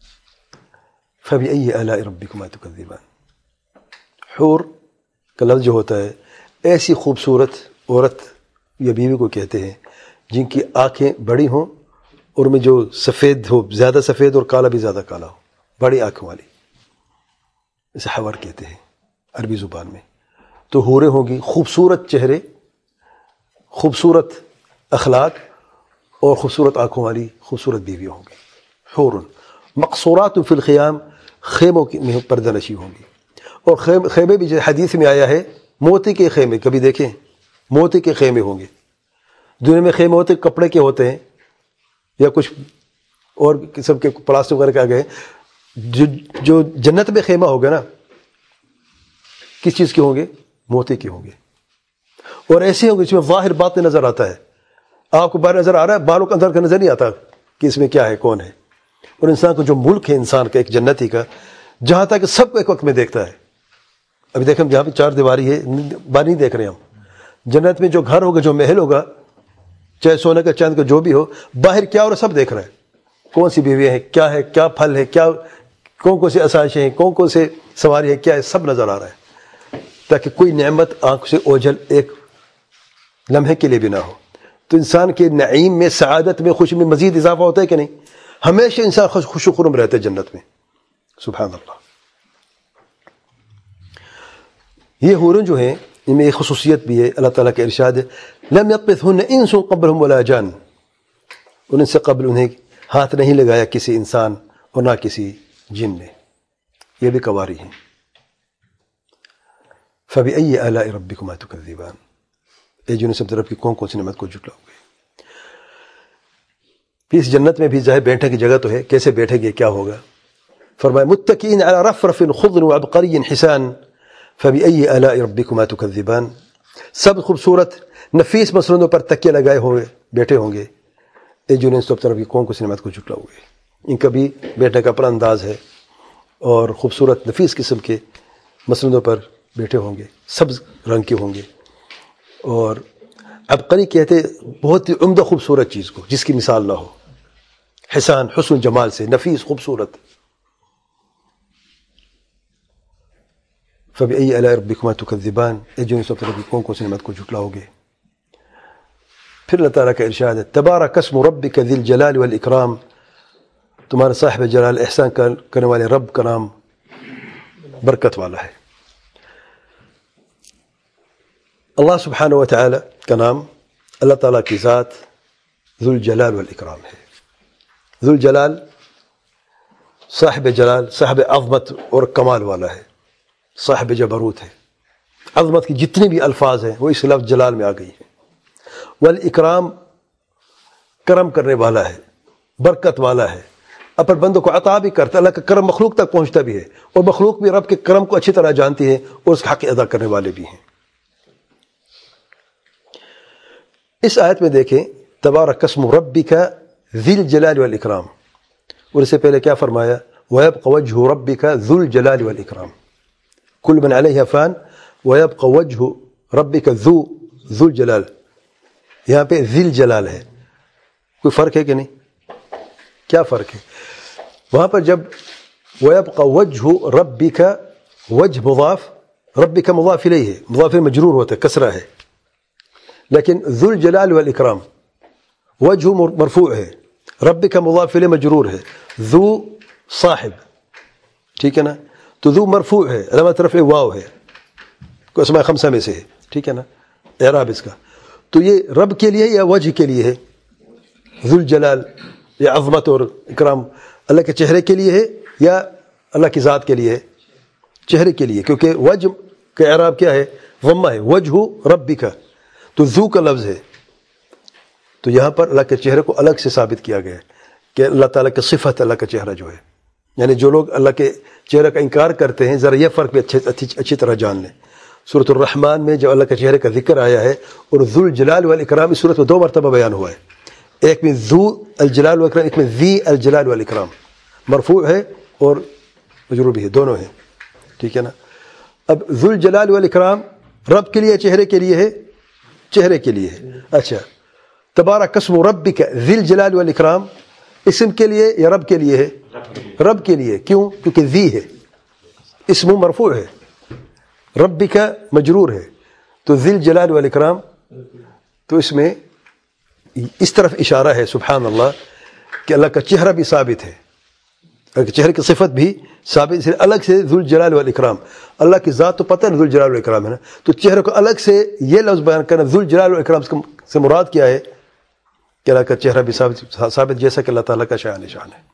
فبأي آلاء ربكما تكذبان. حور کا لفظ جو ہوتا ہے ایسی خوبصورت عورت یا بیوی کو کہتے ہیں جن کی آنکھیں بڑی ہوں اور میں جو سفید ہو، زیادہ سفید اور کالا بھی زیادہ کالا ہو، بڑی آنکھوں والی، اسے حور کہتے ہیں عربی زبان میں. تو حوریں ہوں گی، خوبصورت چہرے، خوبصورت اخلاق اور خوبصورت آنکھوں والی خوبصورت بیویاں ہوں گی. حور مقصورات فی الخیام، خیموں میں پردہ نشی ہوں گی. اور خیمے بھی جو حدیث میں آیا ہے موتی کے خیمے، کبھی دیکھیں موتی کے خیمے ہوں گے. دنیا میں خیمے ہوتے کپڑے کے ہوتے ہیں یا کچھ اور قسم کے پلاسٹک وغیرہ کے آ گئے. جو جنت میں خیمہ ہوگا نا، کس چیز کے ہوں گے؟ موتی کے ہوں گے. اور ایسے ہوں گے جس میں ظاہر بات نظر آتا ہے. آپ کو باہر نظر آ رہا ہے، بالوں کا اندر کا نظر نہیں آتا کہ اس میں کیا ہے، کون ہے. اور انسان کو جو ملک ہے انسان کا، ایک جنتی کا، جہاں تک سب کو ایک وقت میں دیکھتا ہے. ابھی دیکھیں جہاں پہ چار دیواری ہے، باہر نہیں دیکھ رہے ہم. جنت میں جو گھر ہوگا، جو محل ہوگا، چاہے سونے کا چاند کا جو بھی ہو، باہر کیا ہو رہا ہے سب دیکھ رہے ہیں. کون سی بیویاں ہیں، کیا ہے، کیا پھل ہے، کیا کون سے آسائشیں ہیں، کون سے سواری ہے، کیا ہے، سب نظر آ رہا ہے. تاکہ کوئی نعمت آنکھ سے اوجھل ایک لمحے کے لیے بھی نہ ہو. تو انسان کے نعیم میں، سعادت میں، خوشی میں مزید اضافہ ہوتا ہے کہ نہیں؟ ہمیشہ انسان خوش و خرم رہتا ہے جنت میں. سبحان اللہ. یہ حوریں جو ہیں ان میں ایک خصوصیت بھی ہے. اللہ تعالیٰ کا ارشاد ہے لم یطمثہن انس قبلہم ولا جان، ان سے قبل انہیں ہاتھ نہیں لگایا کسی انسان اور نہ کسی جن نے. یہ بھی کواری ہیں. فبأي آلاء ربكما تكذبان، اے جن سب طرف کی کون سی نعمت کو جھٹلاؤ گے. اس جنت میں بھی ظاہر بیٹھنے کی جگہ تو ہے، کیسے بیٹھے گے، کیا ہوگا. فرمایا متکئین علی رفرف خضر وعبقری حسان فبأي آلاء ربكما تكذبان، سب خوبصورت نفیس مسندوں پر تکیے لگائے ہوئے بیٹھے ہوں گے. اے جن سب طرف کی کون سی نعمت کو جھٹلاؤ گے. ان کا بھی بیٹھنے کا اپنا انداز ہے اور خوبصورت نفیس قسم کے مسندوں پر بیٹھے ہوں گے، سبز رنگ کے ہوں گے. اور عبقری کہتے بہت ہی عمدہ خوبصورت چیز کو جس کی مثال نہ ہو. حسان حسن جمال سے، نفیس خوبصورت. فبأي آلاء ربكما تكذبان، اے جو سب طرح کی کون سی نعمت کو جھٹلاؤ گے. پھر اللہ تعالیٰ کا ارشاد ہے تبارک اسم ربک ذی الجلال والاکرام، تمہارا صاحب جلال احسان کرنے والے رب کا نام برکت والا ہے. اللہ سبحانہ و تعالی کا نام، اللہ تعالیٰ کی ذات ذو الجلال والاکرام ہے. ذو الجلال صاحب جلال، صاحب عظمت اور کمال والا ہے، صاحب جبروت ہے. عظمت کی جتنے بھی الفاظ ہیں وہ اس لفظ جلال میں آ گئی ہیں. والاکرام کرم کرنے والا ہے، برکت والا ہے، اپنے بندوں کو عطا بھی کرتا ہے. اللہ کا کرم مخلوق تک پہنچتا بھی ہے اور مخلوق بھی رب کے کرم کو اچھی طرح جانتی ہے اور اس کا حق ادا کرنے والے بھی ہیں. اس آیت میں دیکھیں تبارک اسم ربک ذی الجلال والاکرام، اور اس سے پہلے کیا فرمایا؟ وَيَبْقَ وَجْهُ رَبِّكَ ذُو الْجَلَالِ وَالْإِكْرَامِ، كُلُّ مَنْ عَلَيْهَا فَانٍ وَيَبْقَ وَجْهُ رَبِّكَ ذُو الْجَلَالِ. یہاں پہ ذی الجلال ہے، کوئی فرق ہے کہ نہیں؟ کیا فرق ہے؟ وہاں پر جب وَيَبْقَ وَجْهُ رَبِّكَ، وجہ مضاف، ربک مضاف الیہ ہے، مضاف مجرور ہوتا ہے، کسرہ ہے. لیکن ذو الجلال والاکرام وجہ مرفوع ہے، ربک مضاف الیہ مجرور ہے، ذو صاحب، ٹھیک ہے نا. تو ذو مرفوع ہے، علامت رفع واو ہے، کو اسماء خمسہ میں سے ہے، ٹھیک ہے نا، اعراب اس کا. تو یہ رب کے لیے یا وجہ کے لیے ہے؟ ذو الجلال یا عظمت اور اکرام اللہ کے چہرے کے لیے ہے یا اللہ کی ذات کے لیے ہے؟ چہرے کے لیے، کیونکہ وجہ کا اعراب کیا ہے؟ ضمہ ہے. وجہ ربک، تو ذو کا لفظ ہے، تو یہاں پر اللہ کے چہرے کو الگ سے ثابت کیا گیا ہے کہ اللہ تعالیٰ کی صفت اللہ کا چہرہ جو ہے. یعنی جو لوگ اللہ کے چہرے کا انکار کرتے ہیں ذرا یہ فرق بھی اچھی طرح جان لیں. سورۃ الرحمن میں جو اللہ کے چہرے کا ذکر آیا ہے اور ذو الجلال والاکرام اس صورت میں 2 مرتبہ بیان ہوا ہے. ایک میں ذو الجلال والاکرام، ایک میں ذی الجلال والاکرام، مرفوع ہے اور مجرور بھی ہے، دونوں ہیں، ٹھیک ہے نا. اب ذو الجلال والاکرام رب کے لیے چہرے کے لیے ہے؟ چہرے کے لیے ہے. اچھا، تبارک اسم ربک ذی الجلال والاکرام اسم کے لیے یا رب کے لیے ہے؟ رب کے لیے. کیوں؟ کیونکہ ذی ہے، اسم مرفوع ہے، ربک مجرور ہے، تو ذی الجلال والاکرام تو اس میں اس طرف اشارہ ہے سبحان اللہ کہ اللہ کا چہرہ بھی ثابت ہے، چہرے کی صفت بھی ثابت، الگ سے ذو الجلال والاکرام، اللہ کی ذات تو پتہ ہے ذو الجلال والاکرام ہے نا، تو چہرے کو الگ سے یہ لفظ بیان کرنا ذو الجلال والاکرام سے مراد کیا ہے کہ اللہ کا چہرہ بھی ثابت جیسا کہ اللہ تعالیٰ کا شان نشان ہے۔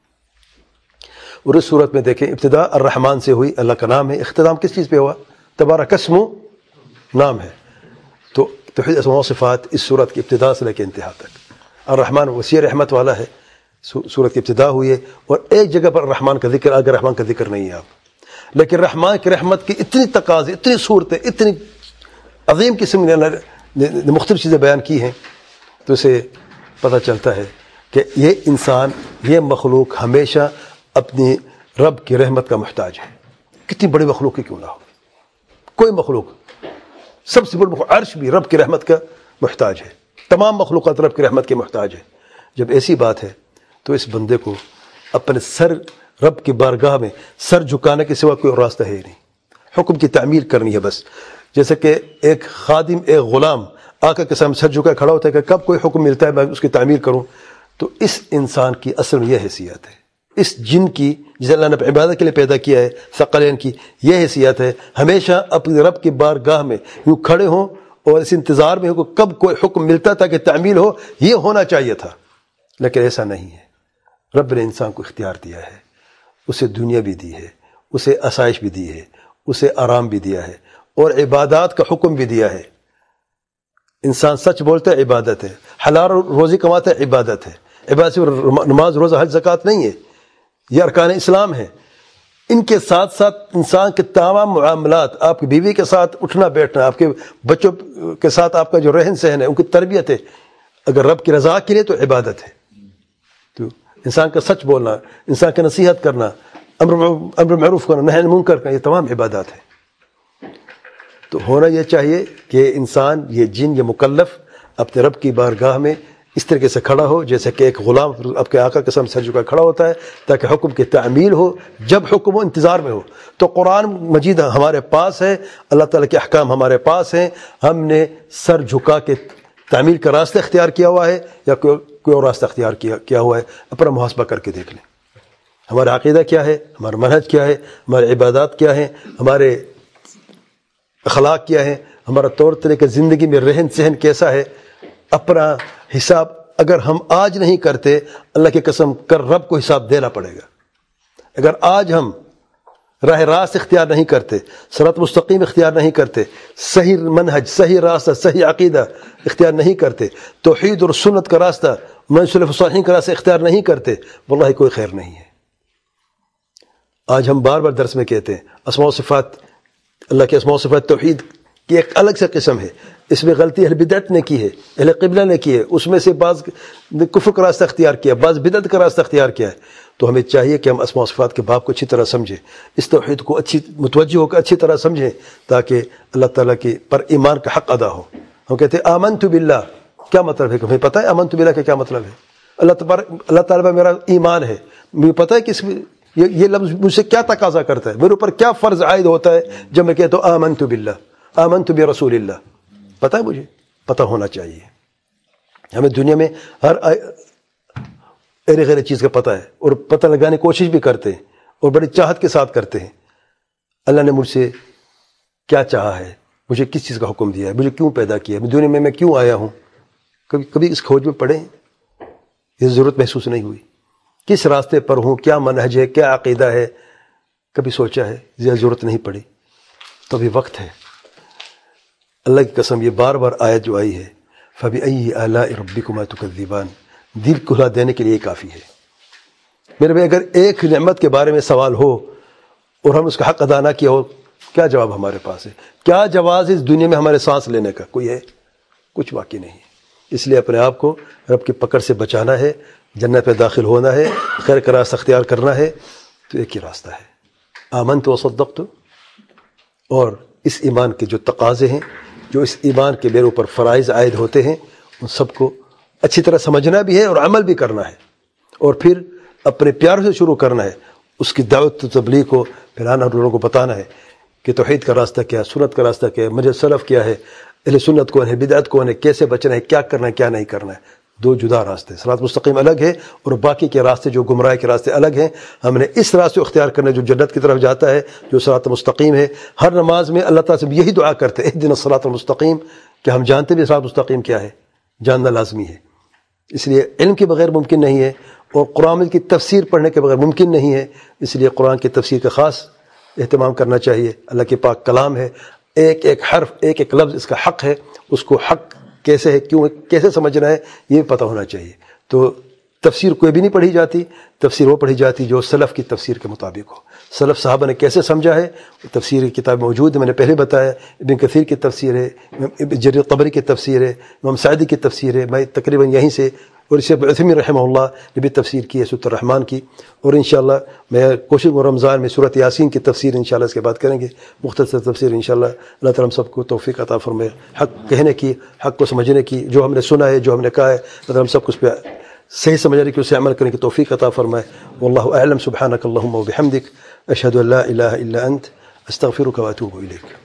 اور اس صورت میں دیکھیں ابتدا الرحمن سے ہوئی، اللہ کا نام ہے، اختتام کس چیز پہ ہوا؟ تبارک اسمہ نام ہے، تو توحید اسماء و صفات اس صورت کی ابتدا سے لے کے انتہا تک۔ الرحمن وسیع رحمت والا ہے، صورت کی ابتدا ہوئی ہے، اور ایک جگہ پر الرحمن کا ذکر آگے رحمان کا ذکر نہیں ہے آپ، لیکن رحمان کی رحمت کی اتنی تقاضے، اتنی صورتیں، اتنی عظیم قسم نے مختلف چیزیں بیان کی ہیں، تو اسے پتہ چلتا ہے کہ یہ انسان، یہ مخلوق ہمیشہ اپنی رب کی رحمت کا محتاج ہے، کتنی بڑی مخلوق کی کیوں نہ ہو، کوئی مخلوق، سب سے بڑی مخلوق عرش بھی رب کی رحمت کا محتاج ہے، تمام مخلوقات رب کی رحمت کے محتاج ہے۔ جب ایسی بات ہے تو اس بندے کو اپنے سر رب کی بارگاہ میں سر جھکانے کے سوا کوئی اور راستہ ہے ہی نہیں، حکم کی تعمیل کرنی ہے بس، جیسے کہ ایک خادم، ایک غلام آقا کے سامنے سر جھکا کھڑا ہوتا ہے کہ کب کوئی حکم ملتا ہے میں اس کی تعمیل کروں، تو اس انسان کی اصل میں یہ حیثیت ہے، اس جن کی جسے اللہ نے عبادت کے لیے پیدا کیا ہے، ثقلین کی یہ حیثیت ہے، ہمیشہ اپنے رب کی بارگاہ میں یوں کھڑے ہوں اور اس انتظار میں ہو کہ کب کوئی حکم ملتا تھا کہ تعمیل ہو، یہ ہونا چاہیے تھا، لیکن ایسا نہیں ہے۔ رب نے انسان کو اختیار دیا ہے، اسے دنیا بھی دی ہے، اسے آسائش بھی دی ہے، اسے آرام بھی دیا ہے، اور عبادات کا حکم بھی دیا ہے۔ انسان سچ بولتا ہے عبادت ہے، حلال روزی کماتا ہے عبادت ہے، عبادت صرف نماز روزہ حج زکوٰۃ نہیں ہے، یہ ارکان اسلام ہے۔ ان کے ساتھ ساتھ انسان کے تمام معاملات، آپ کی بیوی کے ساتھ اٹھنا بیٹھنا، آپ کے بچوں کے ساتھ آپ کا جو رہن سہن ہے، ان کی تربیت ہے، اگر رب کی رضا کے لیے تو عبادت ہے۔ تو انسان کا سچ بولنا، انسان کی نصیحت کرنا، امر معروف کرنا، نہی عن المنکر کرنا، یہ تمام عبادات ہیں۔ تو ہونا یہ چاہیے کہ انسان، یہ جن، یہ مکلف اپنے رب کی بارگاہ میں اس طریقے سے کھڑا ہو جیسے کہ ایک غلام آپ کے آقا کے سامنے سر جھکا کھڑا ہوتا ہے تاکہ حکم کی تعمیل ہو، جب حکم ہو انتظار میں ہو۔ تو قرآن مجید ہمارے پاس ہے، اللہ تعالیٰ کے احکام ہمارے پاس ہیں، ہم نے سر جھکا کے تعمیل کا راستہ اختیار کیا ہوا ہے یا کوئی اور راستہ اختیار کیا ہوا ہے، اپنا محاسبہ کر کے دیکھ لیں، ہمارا عقیدہ کیا ہے، ہمارا منہج کیا ہے، ہمارے عبادات کیا ہیں، ہمارے اخلاق کیا ہے، ہمارا طور طریقہ زندگی میں رہن سہن کیسا ہے۔ اپنا حساب اگر ہم آج نہیں کرتے، اللہ کی قسم کر رب کو حساب دینا پڑے گا۔ اگر آج ہم راہ راست اختیار نہیں کرتے، صراط مستقیم اختیار نہیں کرتے، صحیح منہج، صحیح راستہ، صحیح عقیدہ اختیار نہیں کرتے، توحید اور سنت کا راستہ، منہج سلف صالحین کا راستہ اختیار نہیں کرتے، واللہ کوئی خیر نہیں ہے۔ آج ہم بار بار درس میں کہتے ہیں اسماء و صفات، اللہ کے اسماء و صفات توحید کی ایک الگ سے قسم ہے، اس میں غلطی اہل بدعت نے کی ہے، اہل قبلہ نے کی ہے، اس میں سے بعض کفر کا راستہ اختیار کیا، بعض بدعت کا راستہ اختیار کیا ہے۔ تو ہمیں چاہیے کہ ہم اسماء و صفات کے باب کو اچھی طرح سمجھیں، اس توحید کو اچھی متوجہ ہو کر اچھی طرح سمجھیں، تاکہ اللہ تعالیٰ کی پر ایمان کا حق ادا ہو۔ ہم کہتے ہیں آمنت باللہ، کیا مطلب ہے؟ کہ ہمیں پتہ ہے آمنت باللہ کا کیا مطلب ہے؟ اللہ تعالیٰ میں میرا ایمان ہے، مجھے پتہ ہے کہ یہ لفظ مجھ سے کیا تقاضا کرتا ہے، میرے اوپر کیا فرض عائد ہوتا ہے جب میں کہتا ہوں آمنت باللہ، آمنت برسول اللہ، پتہ ہے، مجھے پتہ ہونا چاہیے۔ ہمیں دنیا میں ہر ایرے غیر چیز کا پتہ ہے، اور پتہ لگانے کی کوشش بھی کرتے ہیں اور بڑی چاہت کے ساتھ کرتے ہیں۔ اللہ نے مجھ سے کیا چاہا ہے، مجھے کس چیز کا حکم دیا ہے، مجھے کیوں پیدا کیا ہے، دنیا میں میں کیوں آیا ہوں، کبھی اس کھوج میں پڑے یہ ضرورت محسوس نہیں ہوئی؟ کس راستے پر ہوں، کیا منہج ہے، کیا عقیدہ ہے، کبھی سوچا ہے؟ یہ ضرورت نہیں پڑی، تو ابھی وقت ہے۔ اللہ کی قسم یہ بار بار آیت جو آئی ہے فَبِأَيِّ آلَاءِ رَبِّكُمَا تُكَذِّبَانِ، دل کھلا دینے کے لیے کافی ہے۔ میرے بھائی اگر ایک نعمت کے بارے میں سوال ہو اور ہم اس کا حق ادا نہ کیا ہو، کیا جواب ہمارے پاس ہے؟ کیا جواز اس دنیا میں ہمارے سانس لینے کا کوئی ہے؟ کچھ باقی نہیں ہے۔ اس لیے اپنے آپ کو رب کی پکڑ سے بچانا ہے، جنت پہ داخل ہونا ہے، خیر کا راستہ اختیار کرنا ہے، تو ایک ہی راستہ ہے، آمنت و صدقت۔ اور اس ایمان کے جو تقاضے ہیں، جو اس ایمان کے میرے اوپر فرائض عائد ہوتے ہیں، ان سب کو اچھی طرح سمجھنا بھی ہے اور عمل بھی کرنا ہے، اور پھر اپنے پیار سے شروع کرنا ہے، اس کی دعوت و تبلیغ کو پھیلانا اور لوگوں کو بتانا ہے کہ توحید کا راستہ کیا ہے، سنت کا راستہ کیا ہے، منہج سلف کیا ہے، اہل سنت کون ہے، بدعت کون ہے، کیسے بچنا ہے، کیا کرنا ہے کیا نہیں کرنا ہے، دو جدا راستے. صراط مستقیم الگ ہے اور باقی کے راستے جو گمراہ کے راستے الگ ہیں. ہم نے اس راستے اختیار کرنا جو جنت کی طرف جاتا ہے، جو صراط مستقیم ہے. ہر نماز میں اللہ تعالیٰ سے یہی دعا کرتے ہیں اہدنا الصراط المستقیم، کہ ہم جانتے بھی صراط مستقیم کیا ہے، جاننا لازمی ہے. اس لیے علم کے بغیر ممکن نہیں ہے، اور قرآن کی تفسیر پڑھنے کے بغیر ممکن نہیں ہے. اس لیے قرآن کی تفسیر کا خاص اہتمام کرنا چاہیے. اللہ کے پاک کلام ہے، ایک ایک حرف ایک ایک لفظ اس کا حق ہے. اس کو حق کیسے ہے، کیوں کیسے سمجھنا ہے، یہ پتہ ہونا چاہیے. تو تفسیر کوئی بھی نہیں پڑھی جاتی، تفسیر وہ پڑھی جاتی جو سلف کی تفسیر کے مطابق ہو. سلف صحابہ نے کیسے سمجھا ہے، تفسیر کی کتاب موجود ہے، میں نے پہلے بتایا. ابن کثیر کی تفسیر ہے، ابن جریر طبری کی تفسیر ہے، امام سعدی کی تفسیر ہے. میں تقریباً یہیں سے، اور اسے عثیمین رحمہ اللہ نے بھی تفسیر کی ہے سورۃ الرحمن کی. اور انشاءاللہ میں کوشش کروں رمضان میں سورۃ یاسین کی تفسیر انشاءاللہ اس کے بعد کریں گے، مختصر تفسیر انشاءاللہ. اللہ تعالیٰ ہم سب کو توفیق عطا فرمائے حق کہنے کی، حق کو سمجھنے کی. جو ہم نے سنا ہے، جو ہم نے کہا ہے، اللہ تعالیٰ ہم سب کو اس پہ صحیح سمجھنے کی، اس سے عمل کرنے کی توفیق عطا فرمائے. واللہ اعلم. سبحانک اللہم وبحمدک، اشہد ان لا الہ الا انت، استغفرک واتوب الیک.